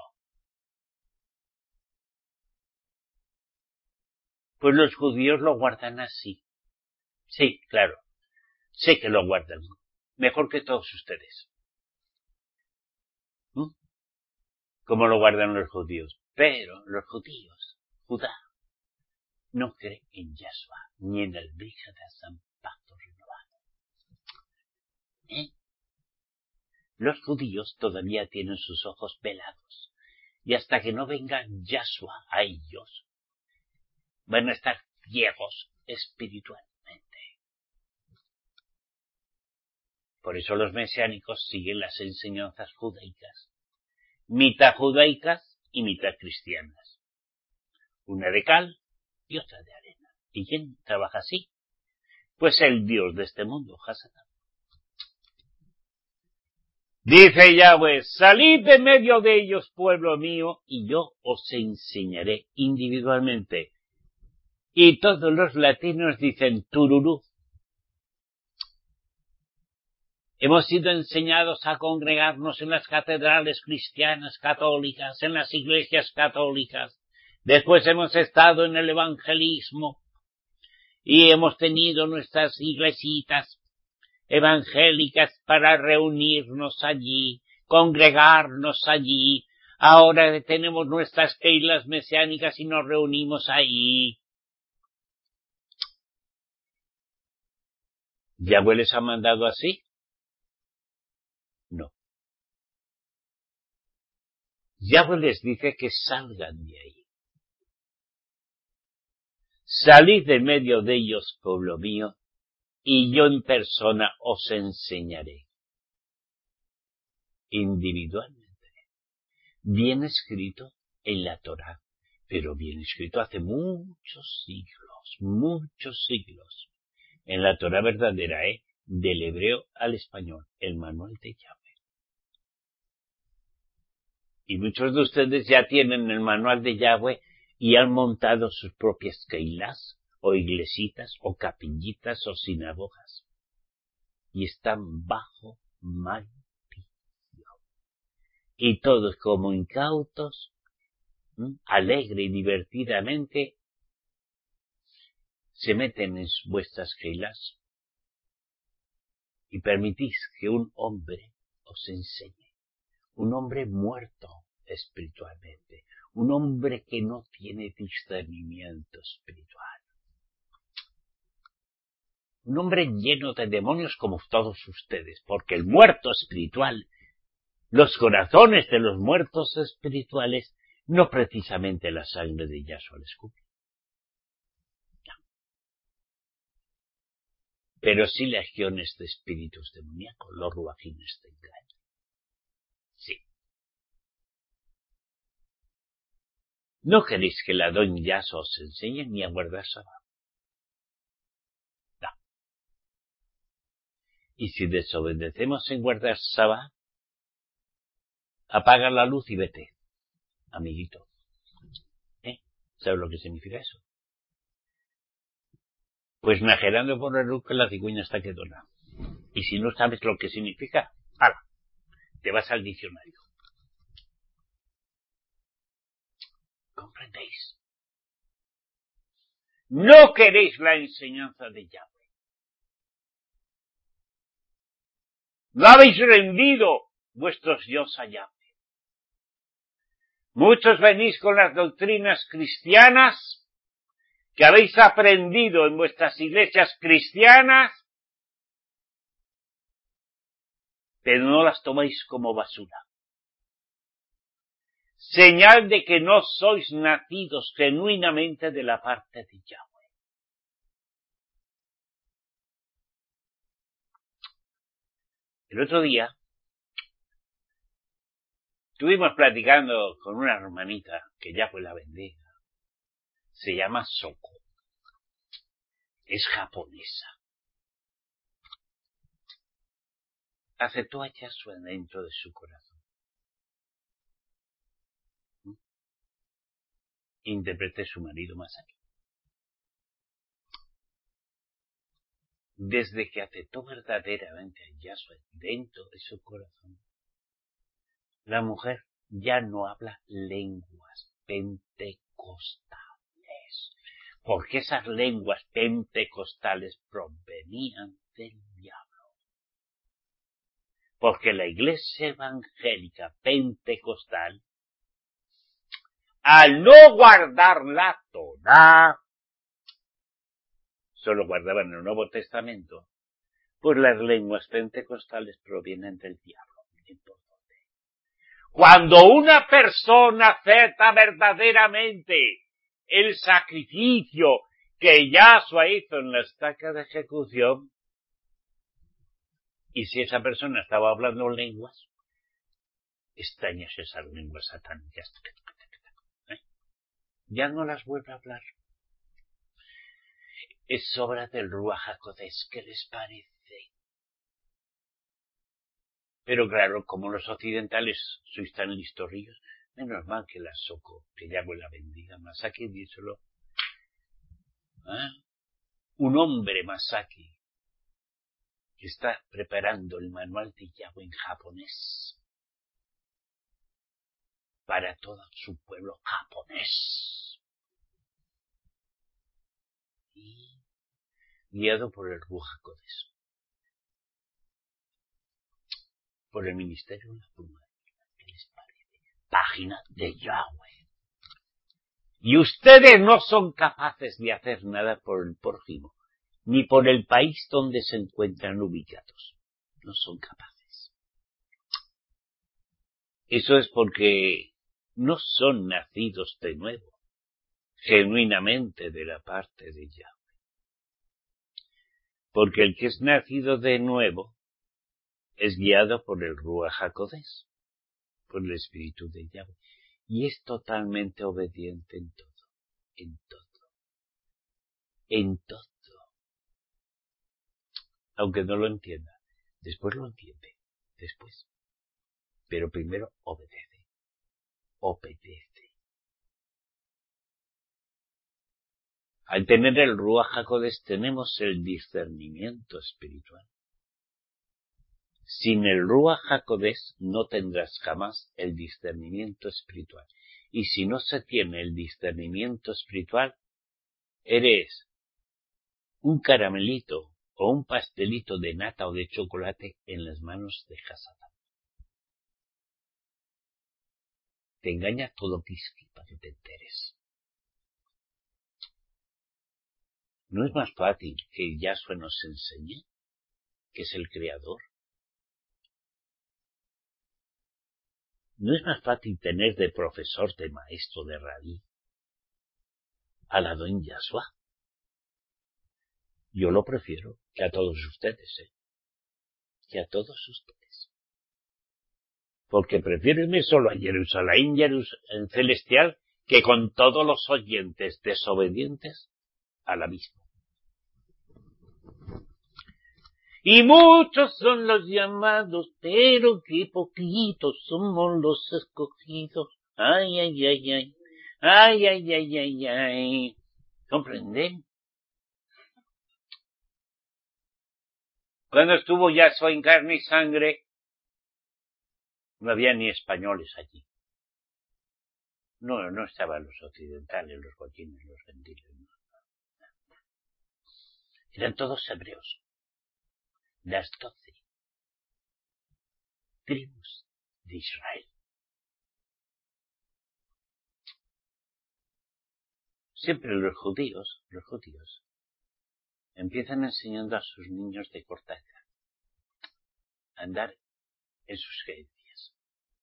pues los judíos lo guardan así. Sí, claro, sé que lo guardan, mejor que todos ustedes. Como lo guardan los judíos. Pero los judíos, Judá, no cree en Yahshua, ni en el Brit Hadashah pacto renovado. Los judíos todavía tienen sus ojos velados, y hasta que no venga Yahshua a ellos, van a estar ciegos espiritualmente. Por eso los mesiánicos siguen las enseñanzas judaicas, mitad judaicas y mitad cristianas. Una de cal y otra de arena. ¿Y quién trabaja así? Pues el Dios de este mundo, Hasatán. Dice Yahweh, salid de medio de ellos, pueblo mío, y yo os enseñaré individualmente. Y todos los latinos dicen tururú. Hemos sido enseñados a congregarnos en las catedrales cristianas católicas, en las iglesias católicas. Después hemos estado en el evangelismo y hemos tenido nuestras iglesitas evangélicas para reunirnos allí, congregarnos allí. Ahora tenemos nuestras keilas mesiánicas y nos reunimos ahí. ¿Yahweh les ha mandado así? No. Yahweh les dice que salgan de ahí. Salid de medio de ellos, pueblo mío, y yo en persona os enseñaré. Individualmente. Bien escrito en la Torá, pero bien escrito hace muchos siglos. En la Torá verdadera, del hebreo al español, el manual de Yahweh. Y muchos de ustedes ya tienen el manual de Yahweh y han montado sus propias keilas, o iglesitas, o capillitas, o sinagogas. Y están bajo maldición. y todos como incautos, alegre y divertidamente, se meten en vuestras filas y permitís que un hombre os enseñe, un hombre muerto espiritualmente, un hombre que no tiene discernimiento espiritual, un hombre lleno de demonios como todos ustedes, porque el muerto espiritual, los corazones de los muertos espirituales, no precisamente la sangre de Yahshua les cubre. Pero sí legiones de espíritus demoníacos, los ruajines de engaño. Sí. ¿No queréis que la doña Yahshua os enseñe ni a guardar sábado? No. Y si desobedecemos en guardar sábado, apaga la luz y vete, amiguito. ¿Sabes lo que significa eso? Pues najerando por el luz que la cigüeña está quedona. Y si no sabes lo que significa, ¡hala!, te vas al diccionario. ¿Comprendéis? No queréis la enseñanza de Yahweh. No habéis rendido vuestros dioses a Yahweh. Muchos venís con las doctrinas cristianas que habéis aprendido en vuestras iglesias cristianas, pero no las tomáis como basura. Señal de que no sois nacidos genuinamente de la parte de Yahweh. El otro día estuvimos platicando con una hermanita que Yahweh la bendiga. Se llama Soko. Es japonesa. Aceptó a Yahshua dentro de su corazón. Interprete su marido Masaki. Desde que aceptó verdaderamente a Yahshua dentro de su corazón, la mujer ya no habla lenguas pentecostales, porque esas lenguas pentecostales provenían del diablo. Porque la iglesia evangélica pentecostal, al no guardar la Torá, solo guardaban el Nuevo Testamento, pues las lenguas pentecostales provienen del diablo. Cuando una persona acepta verdaderamente el sacrificio que Yahshua hizo en la estaca de ejecución, y si esa persona estaba hablando lenguas, extrañas esas lenguas satánicas, ya no las vuelve a hablar. Es obra del Ruach HaKodesh, ¿qué les parece? Pero claro, como los occidentales sois tan listorrillos, menos mal que la Soko, que Yahweh la bendiga, Masaki, díselo. Un hombre Masaki que está preparando el manual de Yahweh en japonés para todo su pueblo japonés. Y guiado por el Ruach HaKodesh, por el ministerio de la pluma. ¿Qué les parece? Página de Yahweh. Y ustedes no son capaces de hacer nada por el prójimo, ni por el país donde se encuentran ubicados. No son capaces. Eso es porque no son nacidos de nuevo, genuinamente de la parte de Yahweh. Porque el que es nacido de nuevo es guiado por el Ruach HaKodesh, por el Espíritu de Yahweh, y es totalmente obediente en todo, en todo, en todo. Aunque no lo entienda, después lo entiende, después. Pero primero obedece, obedece. Al tener el Ruach HaKodesh tenemos el discernimiento espiritual. Sin el Ruach HaKodesh no tendrás jamás el discernimiento espiritual. Y si no se tiene el discernimiento espiritual, eres un caramelito o un pastelito de nata o de chocolate en las manos de Hasatán. Te engaña todo Pisqui para que te enteres. ¿No es más fácil que Yahshua nos enseñe, que es el creador? ¿No es más fácil tener de profesor, de maestro, de rabí al Adón Yahshua? Yo lo prefiero que a todos ustedes, que a todos ustedes. Porque prefiero irme solo a Jerusalén celestial que con todos los oyentes desobedientes al abismo. Y muchos son los llamados, pero qué poquitos somos los escogidos. Ay, ay, ay, ay. Ay, ay, ay, ay, ay. ¿Comprenden? Cuando estuvo Yahshua en carne y sangre, no había ni españoles allí. No estaban los occidentales, los goyines, los gentiles. No. Eran todos hebreos. Las 12 tribus de Israel. Siempre los judíos empiezan enseñando a sus niños de corta edad a andar en sus creencias.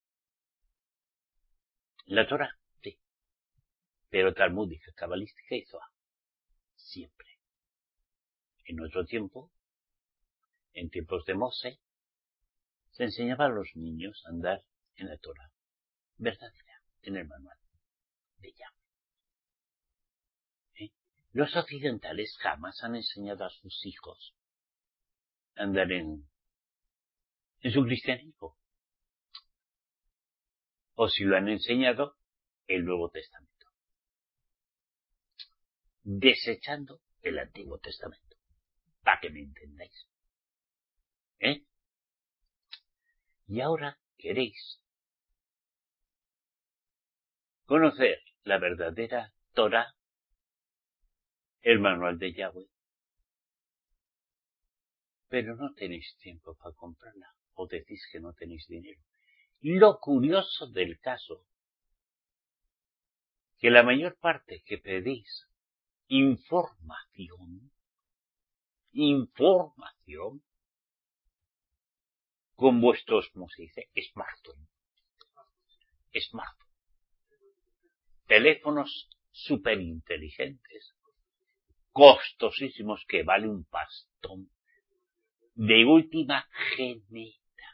La Torah, sí, pero talmúdica, cabalística y zohar. Siempre. En otro tiempo, en tiempos de Moshe, se enseñaba a los niños a andar en la Torah verdadera, en el manual de Yahweh. Los occidentales jamás han enseñado a sus hijos a andar en su cristianismo. O si lo han enseñado, el Nuevo Testamento. Desechando el Antiguo Testamento. Para que me entendáis. Y ahora queréis conocer la verdadera Torah, el manual de Yahweh. Pero no tenéis tiempo para comprarla. O decís que no tenéis dinero. Lo curioso del caso, que la mayor parte que pedís información, con vuestros, como se dice, smartphone. Teléfonos súper inteligentes, costosísimos, que vale un pastón, de última generación.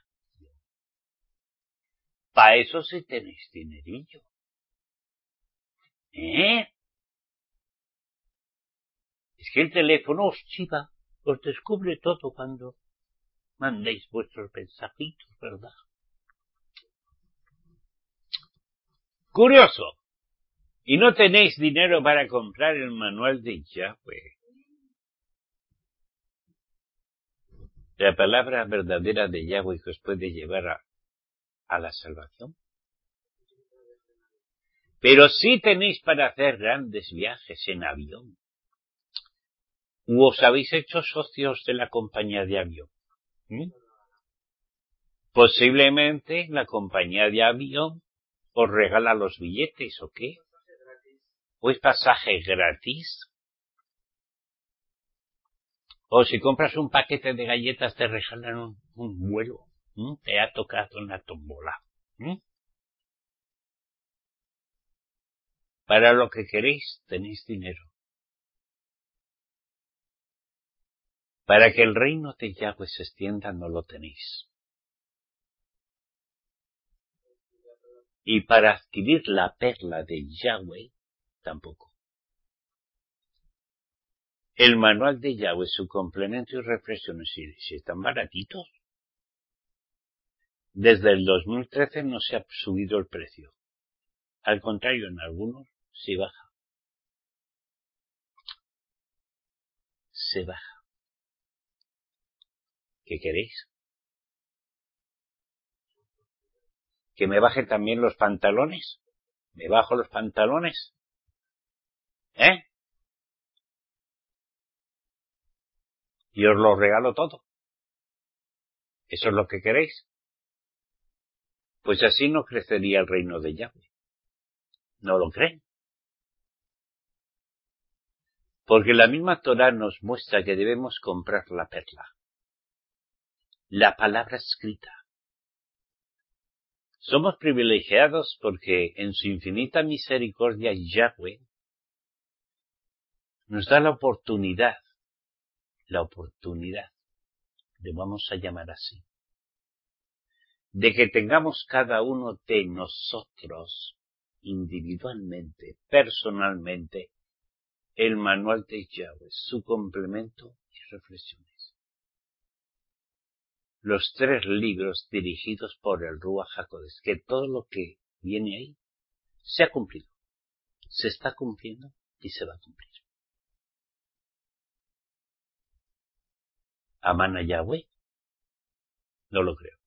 Para eso sí tenéis dinerillo. Es que el teléfono os chiva, os descubre todo cuando mandéis vuestros mensajitos, ¿verdad? Curioso. Y no tenéis dinero para comprar el manual de Yahweh. La palabra verdadera de Yahweh que os puede llevar a la salvación. Pero sí tenéis para hacer grandes viajes en avión. ¿O os habéis hecho socios de la compañía de avión? Posiblemente la compañía de avión os regala los billetes, ¿o qué? ¿O es pasaje gratis? O si compras un paquete de galletas te regalan un vuelo. Te ha tocado una tómbola. Para lo que queréis tenéis dinero. Para que el reino de Yahweh se extienda no lo tenéis. Y para adquirir la perla de Yahweh tampoco. El manual de Yahweh, su complemento y reflexiones, si están baratitos. Desde el 2013 no se ha subido el precio. Al contrario, en algunos sí baja. Se baja. ¿Qué queréis? ¿Que me baje también los pantalones? ¿Me bajo los pantalones? Y os lo regalo todo. ¿Eso es lo que queréis? Pues así no crecería el reino de Yahweh. ¿No lo creen? Porque la misma Torá nos muestra que debemos comprar la perla, la palabra escrita. Somos privilegiados porque en su infinita misericordia Yahweh nos da la oportunidad, le vamos a llamar así, de que tengamos cada uno de nosotros individualmente, personalmente, el manual de Yahweh, su complemento y reflexiones. Los 3 libros dirigidos por el Ruach HaKodesh, que todo lo que viene ahí se ha cumplido, se está cumpliendo y se va a cumplir. ¿Aman a Yahweh? No lo creo.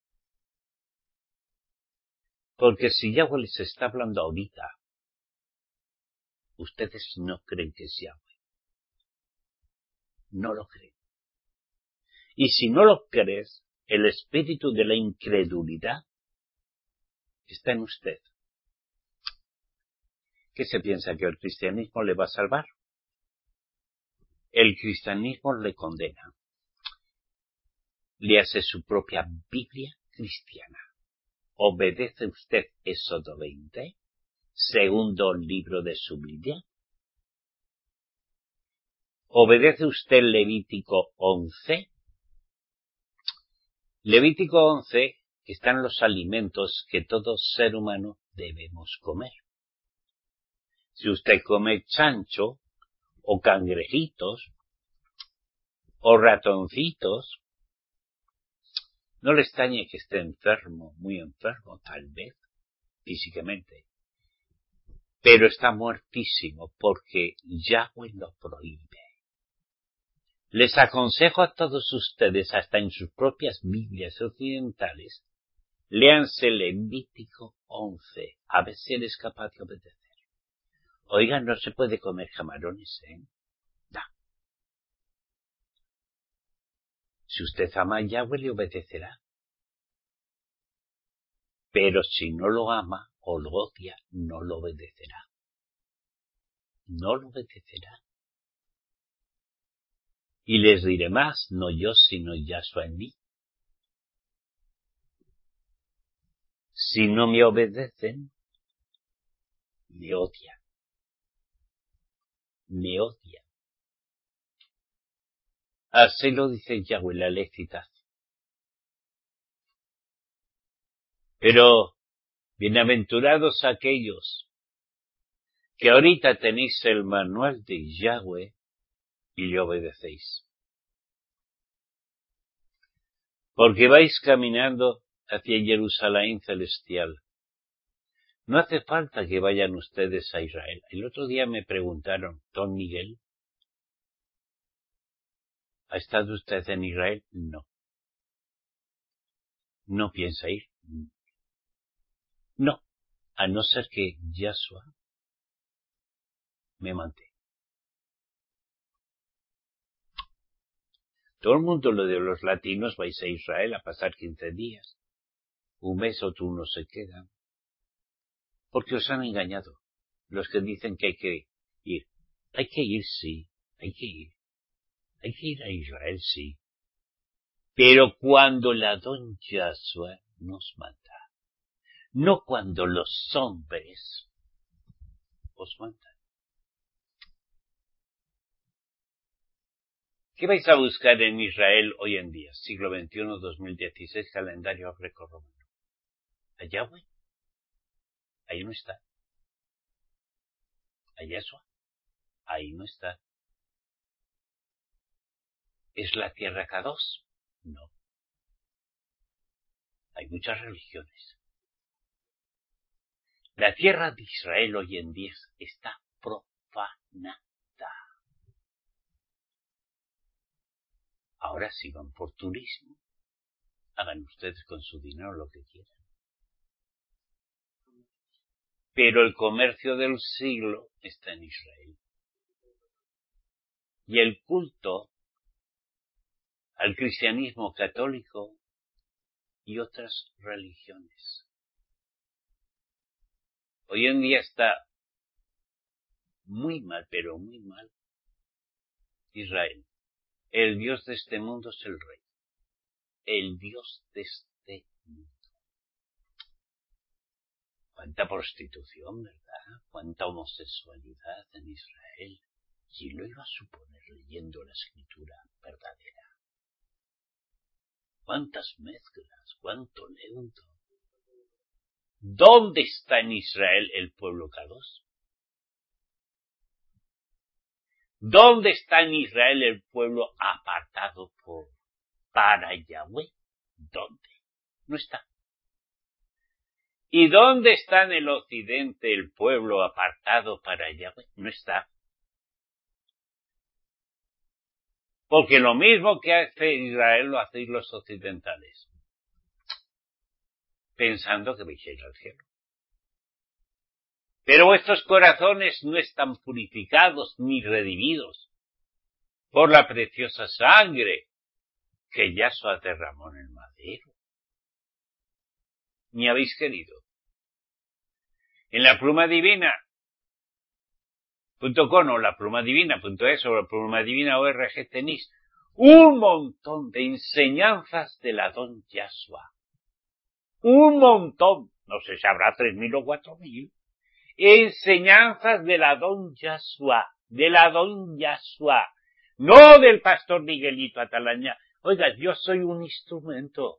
Porque si Yahweh les está hablando ahorita, ustedes no creen que es Yahweh. No lo creen. Y si no lo crees, el espíritu de la incredulidad está en usted. ¿Qué se piensa? ¿Que el cristianismo le va a salvar? El cristianismo le condena. Le hace su propia Biblia cristiana. ¿Obedece usted Éxodo 20? Segundo libro de su Biblia. ¿Obedece usted Levítico 11? Levítico 11 están los alimentos que todo ser humano debemos comer. Si usted come chancho, o cangrejitos, o ratoncitos, no le extrañe que esté enfermo, muy enfermo, tal vez, físicamente. Pero está muertísimo porque Yahweh lo prohíbe. Les aconsejo a todos ustedes, hasta en sus propias Biblias occidentales, léanse Levítico 11, a ver si eres capaz de obedecer. Oigan, no se puede comer camarones, No. Si usted ama a Yahweh, le obedecerá. Pero si no lo ama o lo odia, no lo obedecerá. No lo obedecerá. Y les diré más, no yo, sino Yahshua en mí. Si no me obedecen, me odian. Me odian. Así lo dice Yahweh, la Lectitaz. Pero bienaventurados aquellos que ahorita tenéis el manual de Yahweh y le obedecéis. Porque vais caminando hacia Jerusalén celestial. No hace falta que vayan ustedes a Israel. El otro día me preguntaron, Don Miguel, ¿ha estado usted en Israel? No. ¿No piensa ir? No. A no ser que Yahshua me mantenga. Todo el mundo, lo de los latinos, vais a Israel a pasar 15 días. Un mes o tú no se quedan. Porque os han engañado. Los que dicen que hay que ir. Hay que ir, sí. Hay que ir. Hay que ir a Israel, sí. Pero cuando la don Yahshua nos manda. No cuando los hombres os mandan. ¿Qué vais a buscar en Israel hoy en día? Siglo XXI, 2016, calendario grecorromano. ¿A Yahweh? Ahí no está. ¿A Yahshua? Ahí no está. ¿Es la tierra K2? No. Hay muchas religiones. La tierra de Israel hoy en día está profanada. Ahora si van por turismo, hagan ustedes con su dinero lo que quieran. pero el comercio del siglo está en Israel. Y el culto al cristianismo católico y otras religiones. Hoy en día está muy mal, pero muy mal, Israel. El Dios de este mundo es el Rey. El Dios de este mundo. Cuánta prostitución, ¿verdad? Cuánta homosexualidad en Israel. ¿Quién lo iba a suponer leyendo la escritura verdadera? Cuántas mezclas, cuánto leudo. ¿Dónde está en Israel el pueblo Kadosh? ¿Dónde está en Israel el pueblo apartado para Yahweh? ¿Dónde? No está. ¿Y dónde está en el occidente el pueblo apartado para Yahweh? No está. Porque lo mismo que hace Israel lo hacéis los occidentales. Pensando que vais a ir al cielo. Pero vuestros corazones no están purificados ni redimidos por la preciosa sangre que Yahshua derramó en el madero. Ni habéis querido. En la pluma divina .com o la pluma divina.es o la pluma divina ORG tenéis un montón de enseñanzas del Adón Yahshua. Un montón. No sé si habrá 3.000 o 4.000. Enseñanzas del Adón Yahshua. Del Adón Yahshua. No del pastor Miguelito Atalaña. Oiga, yo soy un instrumento.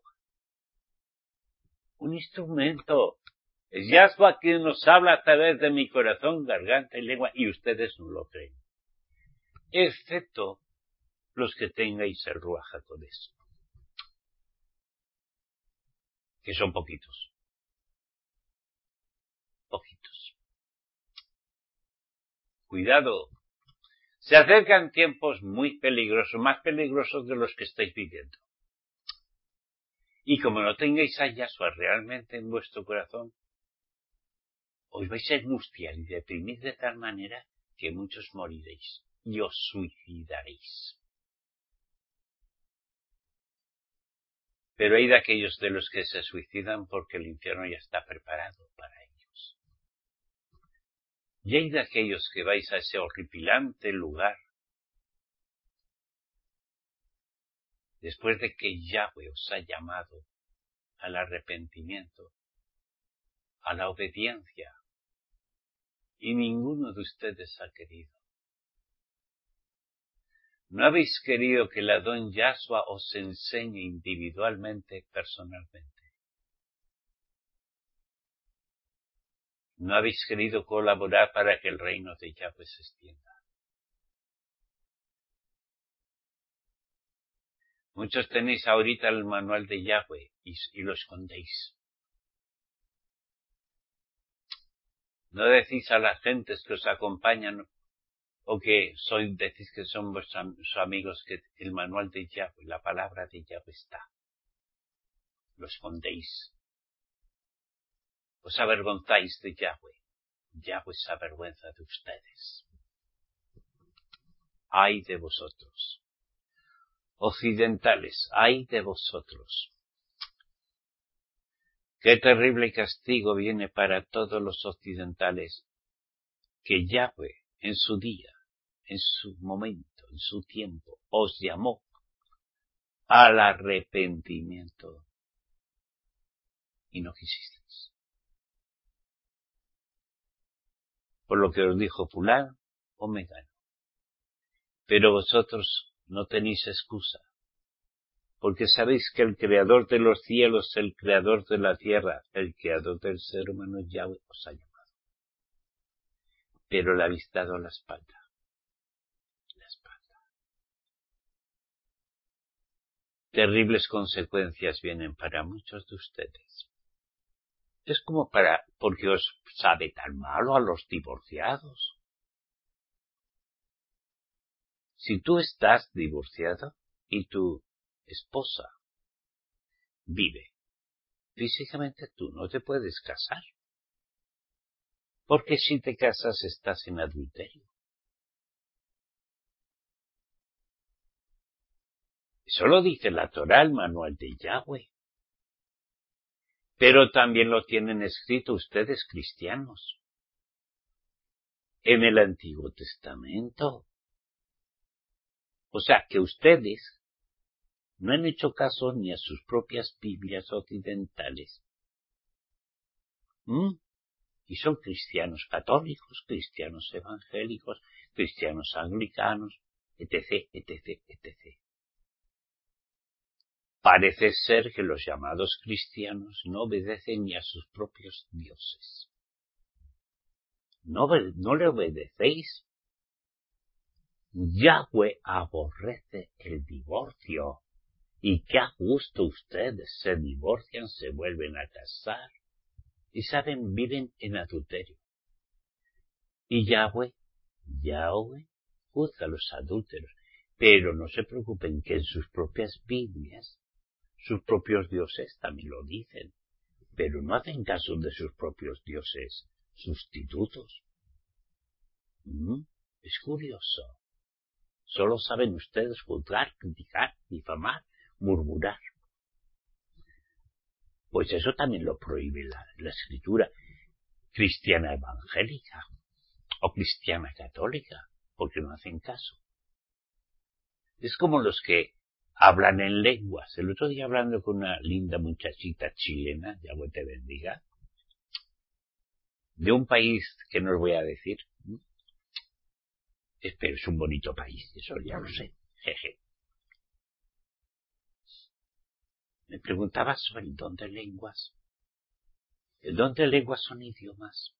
Un instrumento. Es Yahshua quien nos habla a través de mi corazón, garganta y lengua, y ustedes no lo creen. Excepto los que tengáis el Ruach HaKodesh. Que son poquitos. Poquitos. Cuidado. Se acercan tiempos muy peligrosos, más peligrosos de los que estáis viviendo. Y como no tengáis a Yahshua realmente en vuestro corazón, os vais a angustiar y deprimir de tal manera que muchos moriréis y os suicidaréis. Pero hay de aquellos de los que se suicidan porque el infierno ya está preparado para ellos. Y hay de aquellos que vais a ese horripilante lugar después de que Yahweh os ha llamado al arrepentimiento, a la obediencia, y ninguno de ustedes ha querido. ¿No habéis querido que el Adón Yahshua os enseñe individualmente, personalmente? ¿No habéis querido colaborar para que el reino de Yahweh se extienda? Muchos tenéis ahorita el manual de Yahweh y lo escondéis. No decís a las gentes que os acompañan o que decís que son vuestros amigos que el manual de Yahweh, la palabra de Yahweh está. Lo escondéis. Os avergonzáis de Yahweh. Yahweh se avergüenza de ustedes. ¡Ay de vosotros! Occidentales, ¡ay de vosotros! ¡Qué terrible castigo viene para todos los occidentales! Que Yahweh en su día, en su momento, en su tiempo, os llamó al arrepentimiento y no quisisteis. Por lo que os dijo fulano o mengano. Pero vosotros no tenéis excusa, porque sabéis que el creador de los cielos, el creador de la tierra, el creador del ser humano, Yahweh, os ha llamado. Pero le habéis dado la espalda. La espalda. Terribles consecuencias vienen para muchos de ustedes. Es como porque os sabe tan malo a los divorciados. Si tú estás divorciado y tu esposa vive, físicamente tú no te puedes casar. Porque si te casas estás en adulterio. Eso lo dice la Torá, el manual de Yahweh. Pero también lo tienen escrito ustedes cristianos en el Antiguo Testamento. O sea que ustedes no han hecho caso ni a sus propias Biblias occidentales. Y son cristianos católicos, cristianos evangélicos, cristianos anglicanos, etc., etc., etc. Parece ser que los llamados cristianos no obedecen ni a sus propios dioses. No le obedecéis. Yahweh aborrece el divorcio. Y qué a gusto ustedes se divorcian, se vuelven a casar y viven en adulterio. Y Yahweh juzga a los adúlteros. Pero no se preocupen que en sus propias Biblias, sus propios dioses también lo dicen. Pero no hacen caso de sus propios dioses sustitutos. Es curioso. Solo saben ustedes juzgar, criticar, difamar, murmurar. Pues eso también lo prohíbe la escritura cristiana evangélica o cristiana católica, porque no hacen caso. Es como los que hablan en lenguas. El otro día hablando con una linda muchachita chilena, Yahweh te bendiga, de un país que no os voy a decir, pero es un bonito país, eso ya lo sé, jeje. Me preguntaba sobre el don de lenguas. El don de lenguas son idiomas.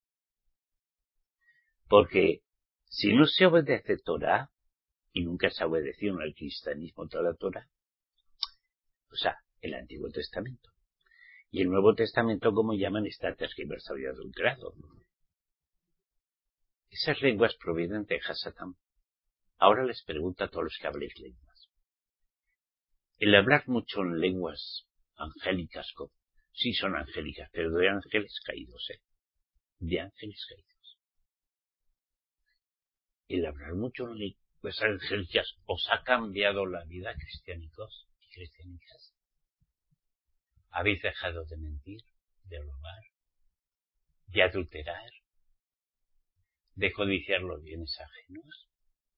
Porque si no se obedece Torah, y nunca se ha obedecido en el cristianismo toda la Torah, o sea, el Antiguo Testamento. Y el Nuevo Testamento, como llaman, está tergiversado y adulterado. Esas lenguas provienen de Hasatán. Ahora les pregunto a todos los que habléis lenguas. El hablar mucho en lenguas angélicas, sí son angélicas, pero de ángeles caídos, de ángeles caídos. El hablar mucho en lenguas angélicas os ha cambiado la vida, cristianicos y cristianicas. ¿Habéis dejado de mentir, de robar, de adulterar, de codiciar los bienes ajenos?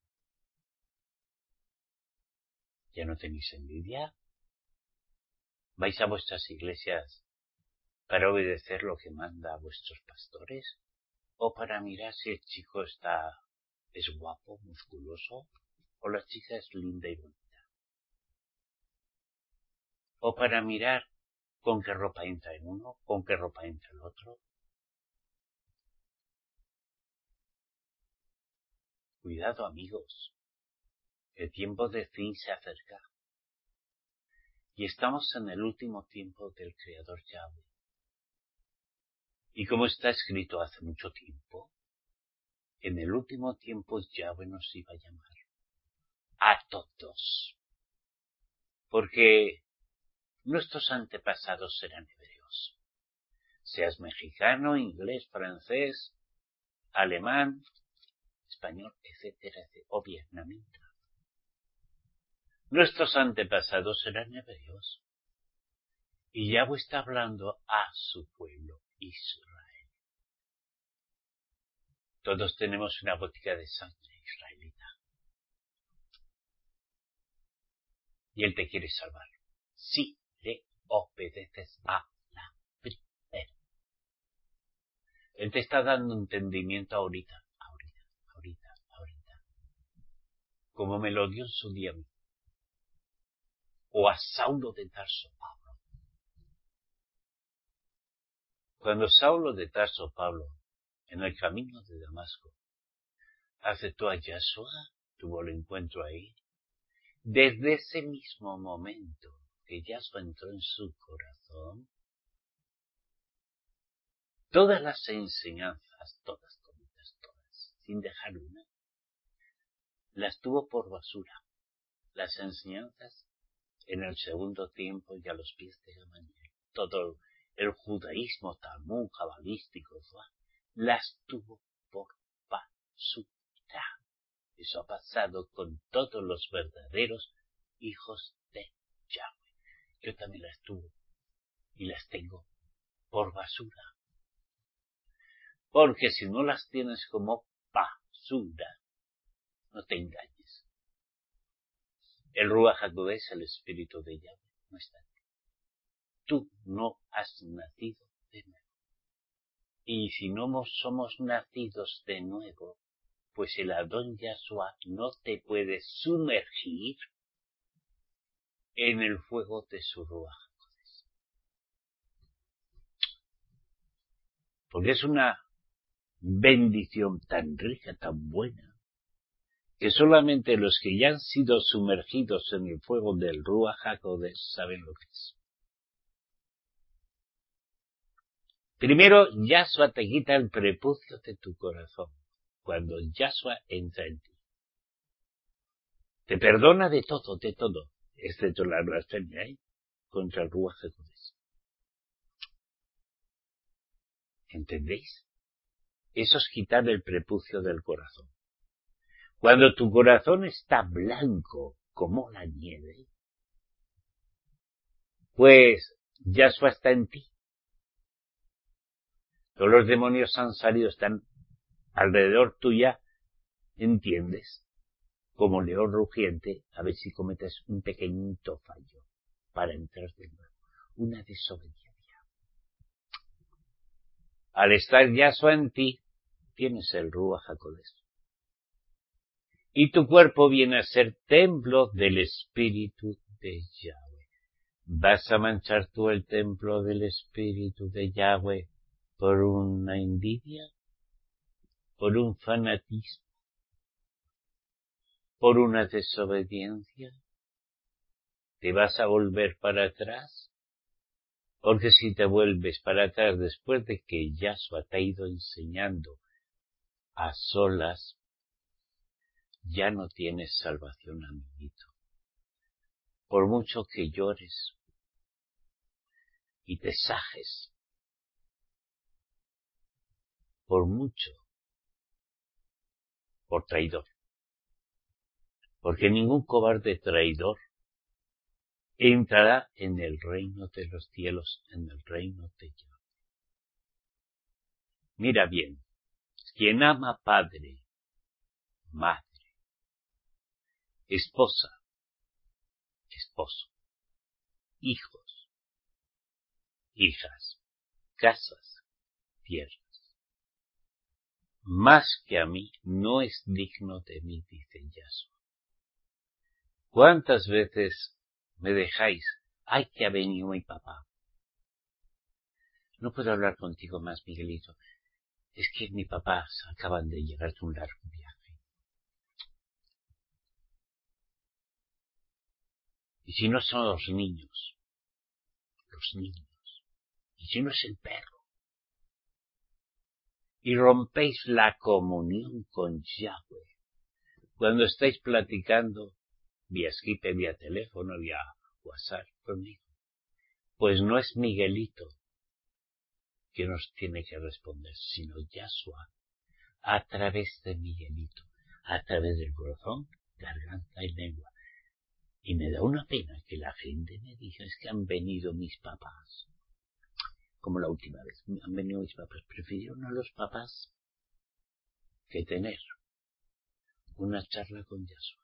¿Ya no tenéis envidia? ¿Vais a vuestras iglesias para obedecer lo que manda a vuestros pastores? ¿O para mirar si el chico es guapo, musculoso, o la chica es linda y bonita? ¿O para mirar con qué ropa entra en uno, con qué ropa entra el otro? Cuidado, amigos. El tiempo de fin se acerca. Y estamos en el último tiempo del Creador Yahweh. Y como está escrito hace mucho tiempo, en el último tiempo Yahweh nos iba a llamar a todos. Porque nuestros antepasados eran hebreos. Seas mexicano, inglés, francés, alemán, español, etcétera, o vietnamita. Nuestros antepasados eran hebreos. Y Yahweh está hablando a su pueblo, Israel. Todos tenemos una gotica de sangre israelita. Y Él te quiere salvar. Si le obedeces a la primera. Él te está dando entendimiento ahorita. Como me lo dio en su día. O a Saulo de Tarso, Pablo. Cuando Saulo de Tarso, Pablo, en el camino de Damasco, aceptó a Yahshua, tuvo el encuentro ahí. Desde ese mismo momento que Yahshua entró en su corazón, todas las enseñanzas, todas, sin dejar una, las tuvo por basura. Las enseñanzas en el segundo tiempo y a los pies de Gamaliel. Todo el judaísmo, Talmud, cabalístico, las tuvo por basura. Eso ha pasado con todos los verdaderos hijos de Yahweh. Yo también las tuve y las tengo por basura. Porque si no las tienes como basura, no te engañes. El Ruach HaKodesh, el Espíritu de Yahweh, no está en ti. Tú no has nacido de nuevo. Y si no somos nacidos de nuevo, pues el Adón Yahshua no te puede sumergir en el fuego de su Ruach HaKodesh. Porque es una bendición tan rica, tan buena, que solamente los que ya han sido sumergidos en el fuego del Ruach HaKodesh saben lo que es. Primero, Yahshua te quita el prepucio de tu corazón, cuando Yahshua entra en ti. Te perdona de todo, excepto la blasfemia, contra el Ruach HaKodesh. ¿Entendéis? Eso es quitar el prepucio del corazón. Cuando tu corazón está blanco como la nieve, pues Yahshua está en ti. Todos los demonios han salido, están alrededor tuya, ¿entiendes? Como león rugiente, a ver si cometes un pequeñito fallo para entrar de nuevo. Una desobediencia. Al estar Yahshua en ti, tienes el Ruach HaKodesh. Y tu cuerpo viene a ser templo del Espíritu de Yahweh. ¿Vas a manchar tú el templo del Espíritu de Yahweh por una envidia? ¿Por un fanatismo? ¿Por una desobediencia? ¿Te vas a volver para atrás? Porque si te vuelves para atrás después de que Yahshua te ha ido enseñando a solas, ya no tienes salvación, amiguito. Por mucho que llores y te sajes, por mucho, por traidor. Porque ningún cobarde traidor entrará en el reino de los cielos, en el reino de Yahweh. Mira bien, quien ama padre, madre, esposa, esposo, hijos, hijas, casas, tierras, más que a mí no es digno de mí, dice Yahshua. ¿Cuántas veces me dejáis? ¡Ay, que ha venido mi papá! No puedo hablar contigo más, Miguelito. Es que mi papá acaban de llegar de un largo viaje. Y si no son los niños. Y si no es el perro. Y rompéis la comunión con Yahweh. Cuando estáis platicando vía Skype, vía teléfono, vía WhatsApp conmigo. Pues no es Miguelito que nos tiene que responder, sino Yahshua, a través de Miguelito, a través del corazón, garganta y lengua. Y me da una pena que la gente me diga, es que han venido mis papás. Como la última vez, han venido mis papás. Prefirieron a los papás que tener una charla con Yahshua.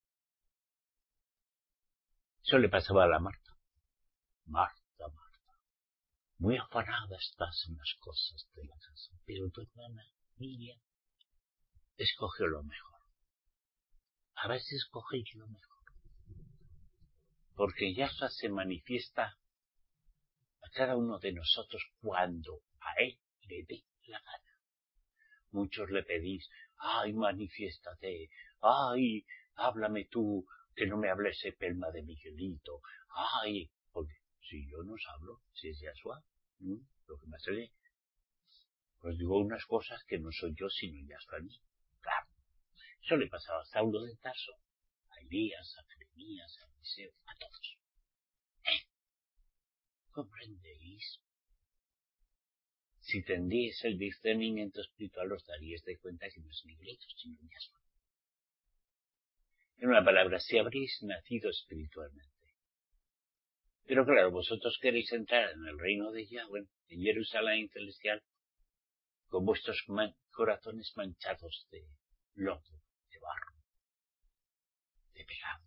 Eso le pasaba a la Marta. Marta, muy afanada estás en las cosas de la casa, pero tu hermana Miriam escogió lo mejor. A veces escogéis lo mejor. Porque Yahshua se manifiesta a cada uno de nosotros cuando a él le dé la gana. Muchos le pedís, ay, manifiéstate, ay, háblame tú, que no me hable ese pelma de Miguelito, ay, porque si yo no os hablo, si es Yahshua, lo que me sale, os digo unas cosas que no soy yo, sino Yahshua a mí. Claro, eso le pasaba a Saulo de Tarso, a Elías, a Jeremías, a Eliseo, a todos. ¿Comprendéis? si tendríais el discernimiento espiritual os daríais de cuenta que no es mi grito, sino Yahshua. En una palabra, si habréis nacido espiritualmente. Pero claro, vosotros queréis entrar en el reino de Yahweh, en Jerusalén celestial, con vuestros corazones manchados de lodo, de barro, de pecado.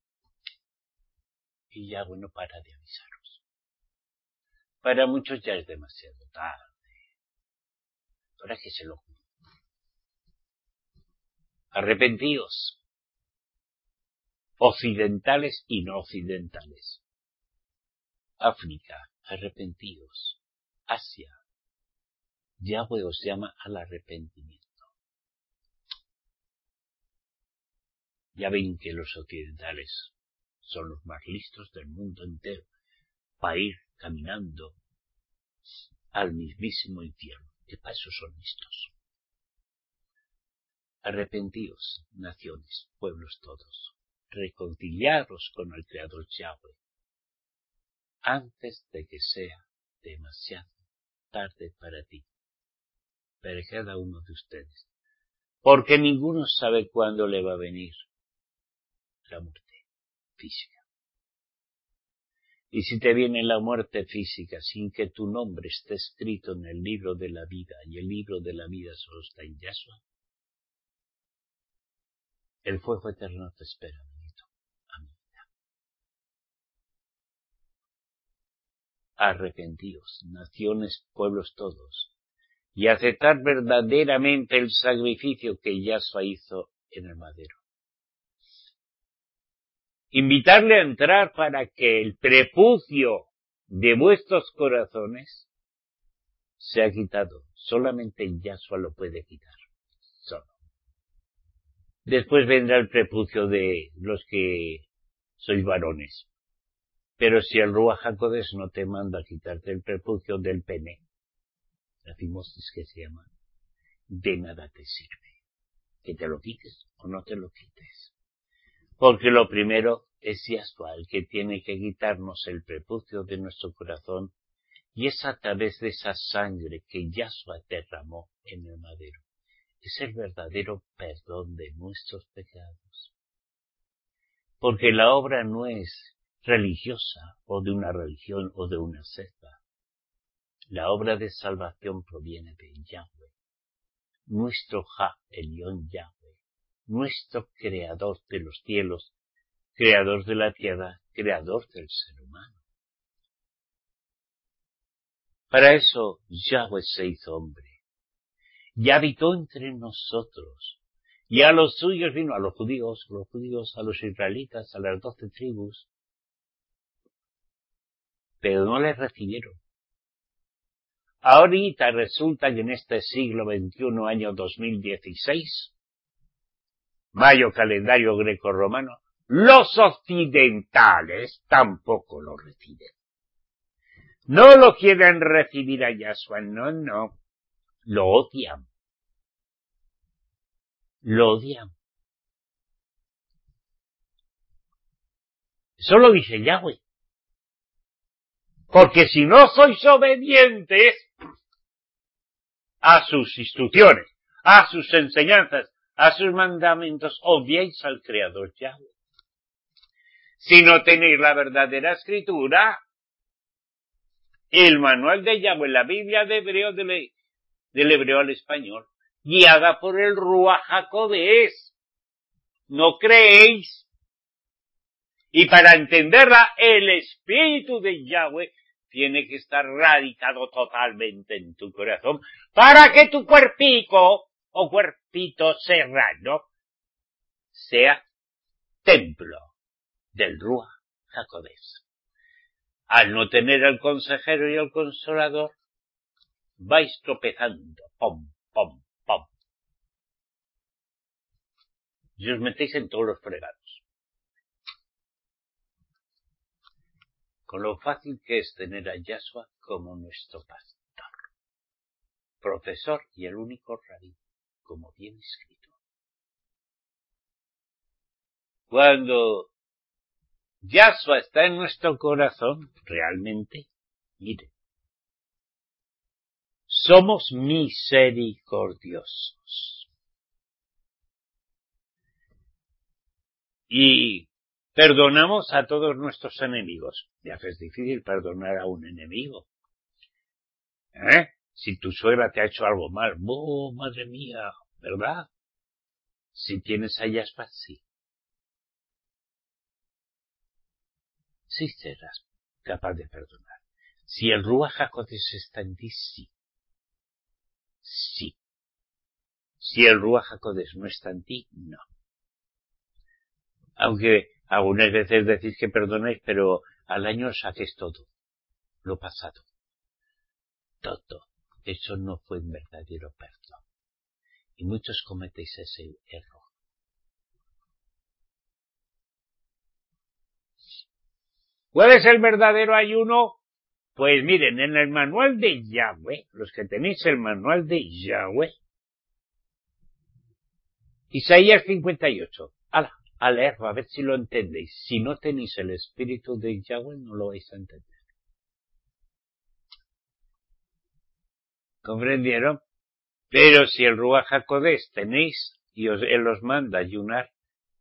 Y Yahweh no para de avisaros. Para muchos ya es demasiado tarde. Ahora que se lo juro. Arrepentíos, occidentales y no occidentales. África, arrepentíos. Asia, Yahweh os llama al arrepentimiento. Ya ven que los occidentales son los más listos del mundo entero para ir caminando al mismísimo infierno, que para eso son listos. Arrepentíos, naciones, pueblos todos, reconciliaros con el Creador Yahweh, antes de que sea demasiado tarde para ti, para cada uno de ustedes, porque ninguno sabe cuándo le va a venir la muerte física. Y si te viene la muerte física sin que tu nombre esté escrito en el libro de la vida, y el libro de la vida solo está en Yahshua, el fuego eterno te espera, amiguito, amiguita. Arrepentíos, naciones, pueblos todos, y aceptar verdaderamente el sacrificio que Yahshua hizo en el madero. Invitarle a entrar para que el prepucio de vuestros corazones sea quitado. Solamente Yahshua lo puede quitar. Solo. Después vendrá el prepucio de los que sois varones. Pero si el Ruach HaKodesh no te manda a quitarte el prepucio del pene, la fimosis que se llama, de nada te sirve. Que te lo quites o no te lo quites. Porque lo primero es Yahshua el que tiene que quitarnos el prepucio de nuestro corazón, y es a través de esa sangre que Yahshua derramó en el madero. Es el verdadero perdón de nuestros pecados. Porque la obra no es religiosa o de una religión o de una secta. La obra de salvación proviene de Yahweh, nuestro Ha Elión Yahweh, nuestro creador de los cielos, creador de la tierra, creador del ser humano. Para eso Yahweh se hizo hombre y habitó entre nosotros. Y a los suyos vino, a los judíos, a los israelitas, a las 12 tribus, pero no les recibieron. Ahorita resulta que en este siglo XXI, año 2016, mayo calendario greco-romano, los occidentales tampoco lo reciben. No lo quieren recibir a Yahshua, no, lo odian. Lo odian. Eso lo dice Yahweh. Porque si no sois obedientes a sus instrucciones, a sus enseñanzas, a sus mandamientos, odiáis al Creador Yahweh. Si no tenéis la verdadera escritura, el manual de Yahweh, la Biblia de hebreo, del hebreo al español, guiada por el Ruach HaKodesh, ¿no creéis? Y para entenderla, el Espíritu de Yahweh tiene que estar radicado totalmente en tu corazón para que tu cuerpico o cuerpito serrano sea templo del Ruach HaKodesh. Al no tener el consejero y el consolador, vais tropezando, pom, pom, pom. Y os metéis en todos los fregados. Con lo fácil que es tener a Yahshua como nuestro pastor, profesor y el único rabí, como bien escrito. Cuando Yahshua está en nuestro corazón, realmente, mire, somos misericordiosos. Y perdonamos a todos nuestros enemigos. Ya es difícil perdonar a un enemigo. Si tu suegra te ha hecho algo mal, ¡oh, madre mía! ¿Verdad? Si tienes a Yahshua, sí. Sí serás capaz de perdonar. Si el Ruach HaKodesh está en ti, sí. Sí. Si el Ruach HaKodesh no está en ti, no. Aunque algunas veces decís que perdonáis, pero al año saquéis todo. Lo pasado. Todo. Eso no fue un verdadero perdón. Y muchos cometéis ese error. ¿Cuál es el verdadero ayuno? Pues miren, en el manual de Yahweh, los que tenéis el manual de Yahweh, Isaías 58. A leerlo, a ver si lo entendéis. Si no tenéis el espíritu de Yahweh, no lo vais a entender. ¿Comprendieron? Pero si el Ruach HaKodesh tenéis y él os manda ayunar,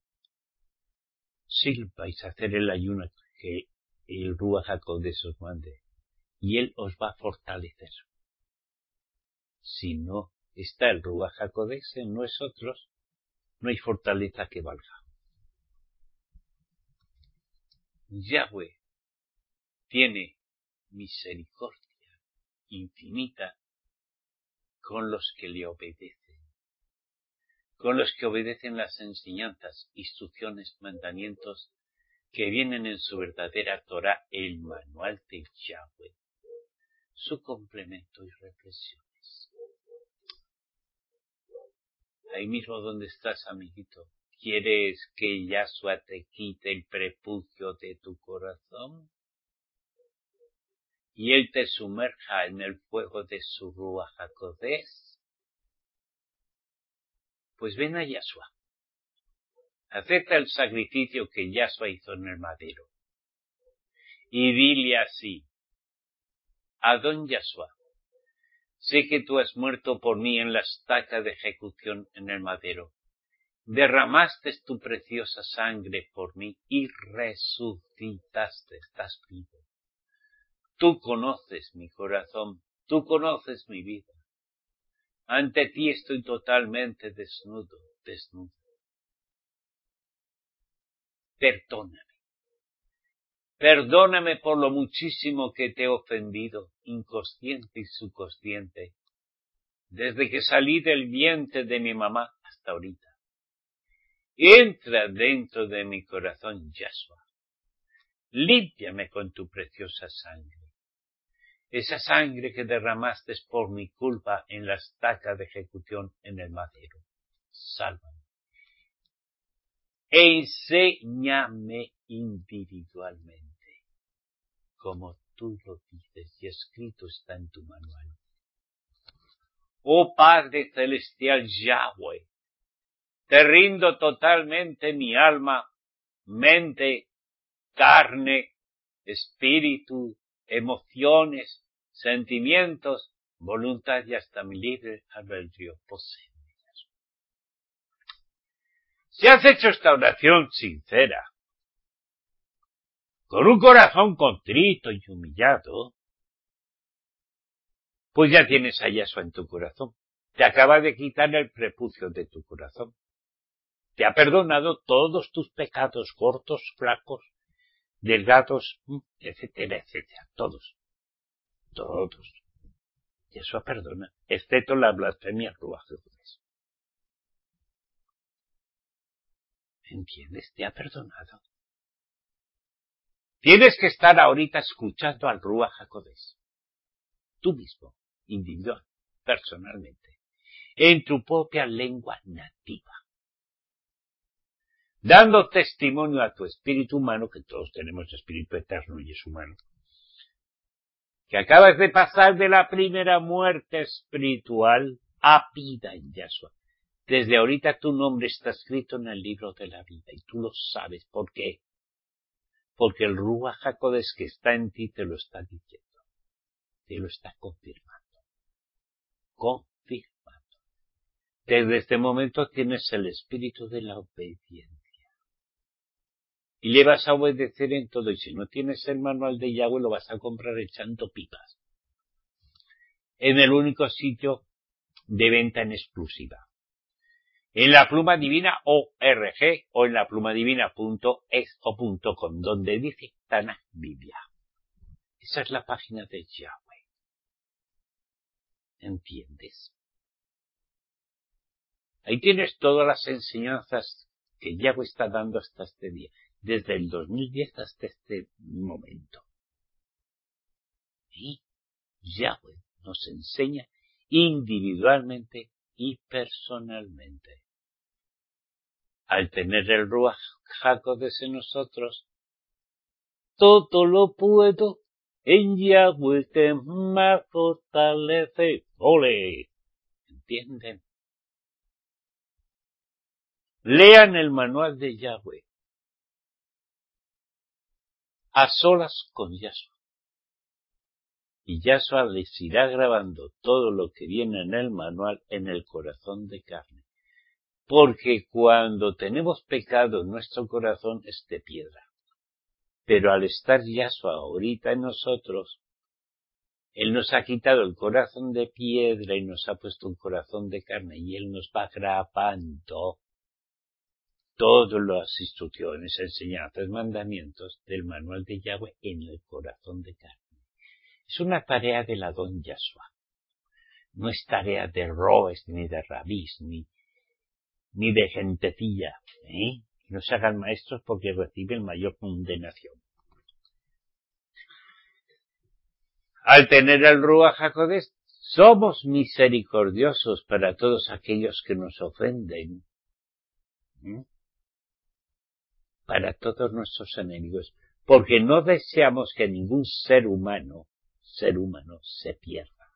sí vais a hacer el ayuno que el Ruach HaKodesh os mande. Y él os va a fortalecer. Si no está el Ruach HaKodesh en nosotros, no hay fortaleza que valga. Yahweh tiene misericordia infinita con los que le obedecen, con los que obedecen las enseñanzas, instrucciones, mandamientos que vienen en su verdadera Torah, el manual de Yahweh, su complemento y reflexiones. Ahí mismo donde estás, amiguito, ¿quieres que Yahshua te quite el prepucio de tu corazón? Y él te sumerja en el fuego de su Ruach HaKodesh. Pues ven a Yahshua. Acepta el sacrificio que Yahshua hizo en el madero. Y dile así: Adón Yahshua, sé que tú has muerto por mí en la estaca de ejecución en el madero. Derramaste tu preciosa sangre por mí y resucitaste, estás vivo. Tú conoces mi corazón, tú conoces mi vida. Ante ti estoy totalmente desnudo. Perdóname por lo muchísimo que te he ofendido, inconsciente y subconsciente, desde que salí del vientre de mi mamá hasta ahorita. Entra dentro de mi corazón, Yahshua. Límpiame con tu preciosa sangre. Esa sangre que derramaste por mi culpa en la estaca de ejecución en el madero. Sálvame. Enséñame individualmente, como tú lo dices y escrito está en tu manual. Oh Padre Celestial Yahweh, te rindo totalmente mi alma, mente, carne, espíritu, emociones, sentimientos, voluntad y hasta mi libre albedrío. Poséeme. Si has hecho esta oración sincera, con un corazón contrito y humillado, pues ya tienes a Yahshua en tu corazón. Te acaba de quitar el prepucio de tu corazón. Te ha perdonado todos tus pecados cortos, flacos, delgados, etcétera, etcétera. Todos. Yahshua perdona, excepto la blasfemia Ruach HaKodesh. ¿Entiendes? Te ha perdonado. Tienes que estar ahorita escuchando al Ruach HaKodesh. Tú mismo, individual, personalmente, en tu propia lengua nativa. Dando testimonio a tu espíritu humano, que todos tenemos espíritu eterno y es humano, que acabas de pasar de la primera muerte espiritual a vida en Yahshua. Desde ahorita tu nombre está escrito en el libro de la vida y tú lo sabes. ¿Por qué? Porque el Ruach HaKodesh que está en ti te lo está diciendo, te lo está confirmando. confirmando. Desde este momento tienes el espíritu de la obediencia. Y le vas a obedecer en todo. Y si no tienes el manual de Yahweh, lo vas a comprar echando pipas. En el único sitio de venta en exclusiva. En la Pluma Divina .org o en la plumadivina.es o .com, donde dice Tanakh Biblia. Esa es la página de Yahweh. ¿Entiendes? Ahí tienes todas las enseñanzas que Yahweh está dando hasta este día, desde el 2010 hasta este momento. Y Yahweh nos enseña individualmente y personalmente. Al tener el Ruach HaKodesh en nosotros, todo lo puedo en Yahweh que me fortalece. ¡Ole! ¿Entienden? Lean el manual de Yahweh. A solas con Yahshua. Y Yahshua les irá grabando todo lo que viene en el manual en el corazón de carne. Porque cuando tenemos pecado en nuestro corazón es de piedra. Pero al estar Yahshua ahorita en nosotros, Él nos ha quitado el corazón de piedra y nos ha puesto un corazón de carne. Y Él nos va grabando todas las instrucciones, enseñanzas, mandamientos del manual de Yahweh en el corazón de carne. Es una tarea del Adón Yahshua. No es tarea de Roes, ni de rabís, ni de gentecilla, no se hagan maestros porque reciben mayor condenación. Al tener el Ruach HaKodesh, somos misericordiosos para todos aquellos que nos ofenden, para todos nuestros enemigos, porque no deseamos que ningún ser humano se pierda,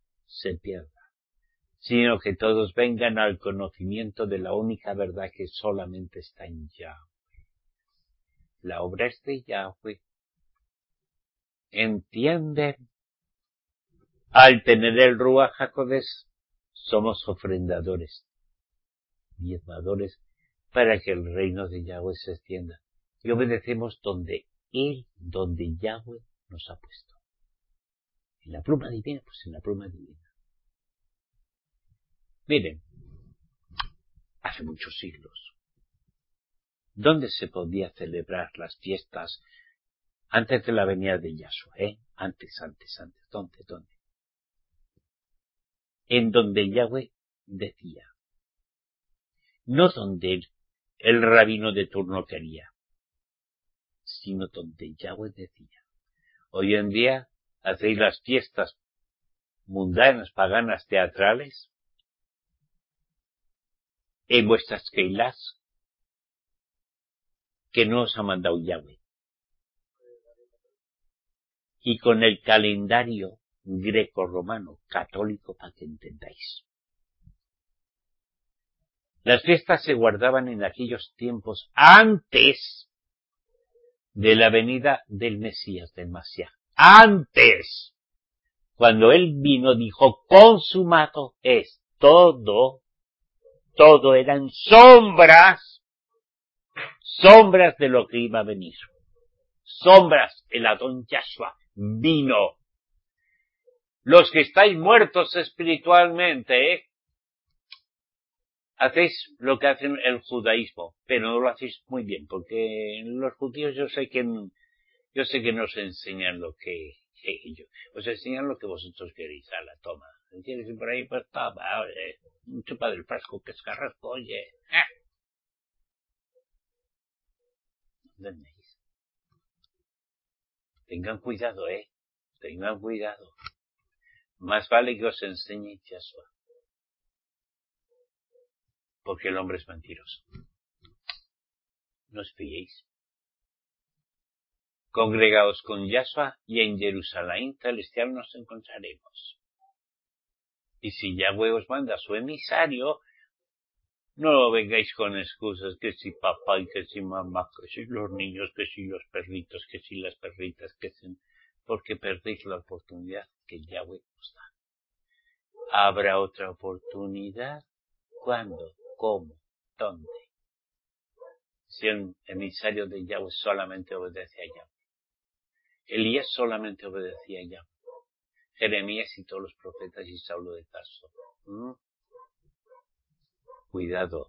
sino que todos vengan al conocimiento de la única verdad que solamente está en Yahweh. La obra es de Yahweh. ¿Entienden? Al tener el Ruach HaKodesh, somos ofrendadores, diezmadores, para que el reino de Yahweh se extienda. Y obedecemos donde Yahweh nos ha puesto. En la Pluma Divina, pues en la Pluma Divina. Miren, hace muchos siglos, ¿dónde se podía celebrar las fiestas antes de la venida de Yahshua? Antes. ¿Dónde? En donde Yahweh decía. No donde el rabino de turno quería, sino donde Yahweh decía. Hoy en día hacéis las fiestas mundanas, paganas, teatrales, en vuestras keilas, que no os ha mandado Yahweh. Y con el calendario greco-romano, católico, para que entendáis. Las fiestas se guardaban en aquellos tiempos antes de la venida del Mesías, del Mashiach. Antes, cuando Él vino, dijo, consumado es todo eran sombras de lo que iba a venir. Sombras, el Adón Yahshua vino. Los que estáis muertos espiritualmente, hacéis lo que hacen el judaísmo, pero no lo hacéis muy bien, porque los judíos yo sé que nos enseñan lo que ellos, os enseñan lo que vosotros queréis, a la toma. ¿Entiendes? Y por ahí pues toma, chupa del frasco que es carrasco, oye. ¿Entendéis? Tengan cuidado, tengan cuidado. Más vale que os enseñe Yahshua. Porque el hombre es mentiroso. No os fiéis. Congregaos con Yahshua y en Jerusalén celestial nos encontraremos. Y si Yahweh os manda a su emisario, no vengáis con excusas que si papá y que si mamá, que si los niños, que si los perritos, que si las perritas, porque perdéis la oportunidad que Yahweh os da. ¿Habrá otra oportunidad? ¿Cuándo? ¿Cómo? ¿Dónde? Si el emisario de Yahweh solamente obedece a Yahweh. Elías solamente obedecía a Yahweh. Jeremías y todos los profetas y Saulo de Tarso. Cuidado.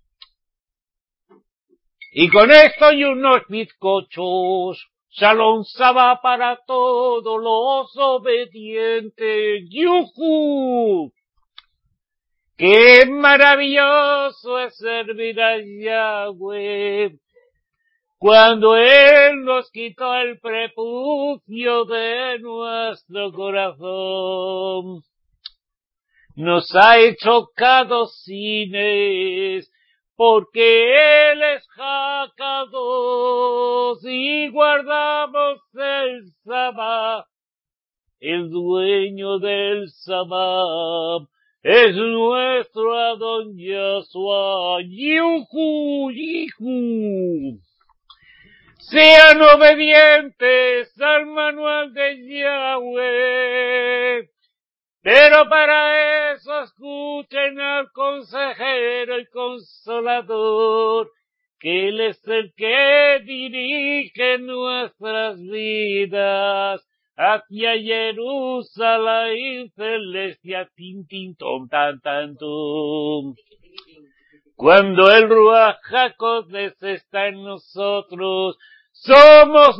Y con esto y unos bizcochos, Shalom Sabá para todos los obedientes. ¡Yujú! ¡Qué maravilloso es servir a Yahweh! Cuando Él nos quitó el prepucio de nuestro corazón, nos ha hecho cadocines, porque Él es Jacados y guardamos el Sabá. El dueño del Sabá es nuestro Adon Yahshua. ¡Yujú! ¡Yujú! Sean obedientes al manual de Yahweh, pero para eso escuchen al consejero y consolador, que Él es el que dirige nuestras vidas hacia Jerusalén celestia, tin, tin, tom, tan, tan, tum. Cuando el Ruach HaKodesh está en nosotros, somos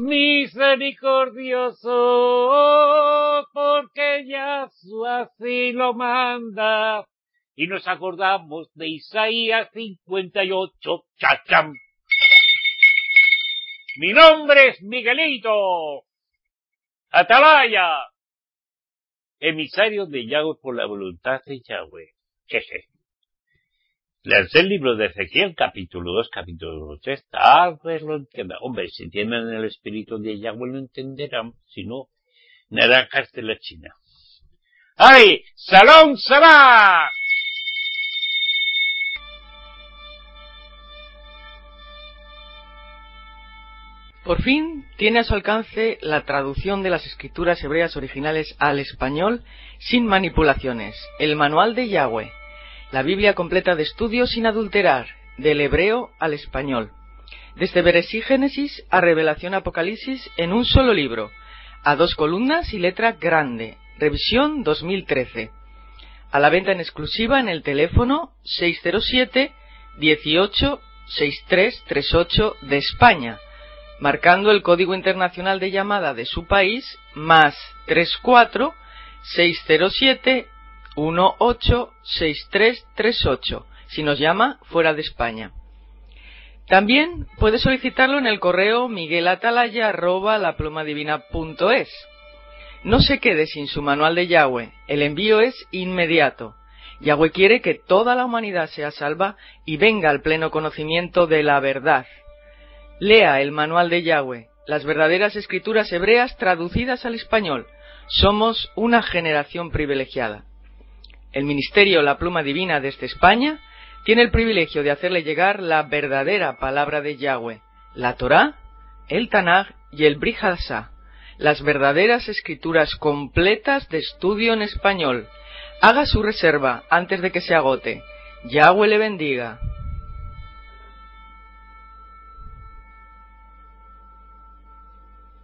misericordiosos, porque Yahshua así lo manda. Y nos acordamos de Isaías 58, chacham. Mi nombre es Miguelito, Atalaya, emisario de Yahweh por la voluntad de Yahweh. Jeje. Leerse el libro de Ezequiel, capítulo 2, capítulo 3, tal vez lo entiendan. Hombre, si tienen el espíritu de Yahweh lo entenderán, si no, naranjas de la China. ¡Ay! ¡Salón Sabá! Por fin tiene a su alcance la traducción de las escrituras hebreas originales al español sin manipulaciones, el Manual de Yahweh. La Biblia completa de estudio sin adulterar, del hebreo al español. Desde Bereshit Génesis a Revelación Apocalipsis en un solo libro, a 2 columnas y letra grande. Revisión 2013. A la venta en exclusiva en el teléfono 607 18 6338 de España, marcando el código internacional de llamada de su país más 34 607 186338, si nos llama fuera de España. También puede solicitarlo en el correo miguelatalaya@laplumadivina.es. No se quede sin su manual de Yahweh, el envío es inmediato. Yahweh quiere que toda la humanidad sea salva y venga al pleno conocimiento de la verdad. Lea el manual de Yahweh, las verdaderas escrituras hebreas traducidas al español. Somos una generación privilegiada. El Ministerio La Pluma Divina desde España tiene el privilegio de hacerle llegar la verdadera palabra de Yahweh, la Torá, el Tanaj y el Brit Hadashah, las verdaderas escrituras completas de estudio en español. Haga su reserva antes de que se agote. Yahweh le bendiga.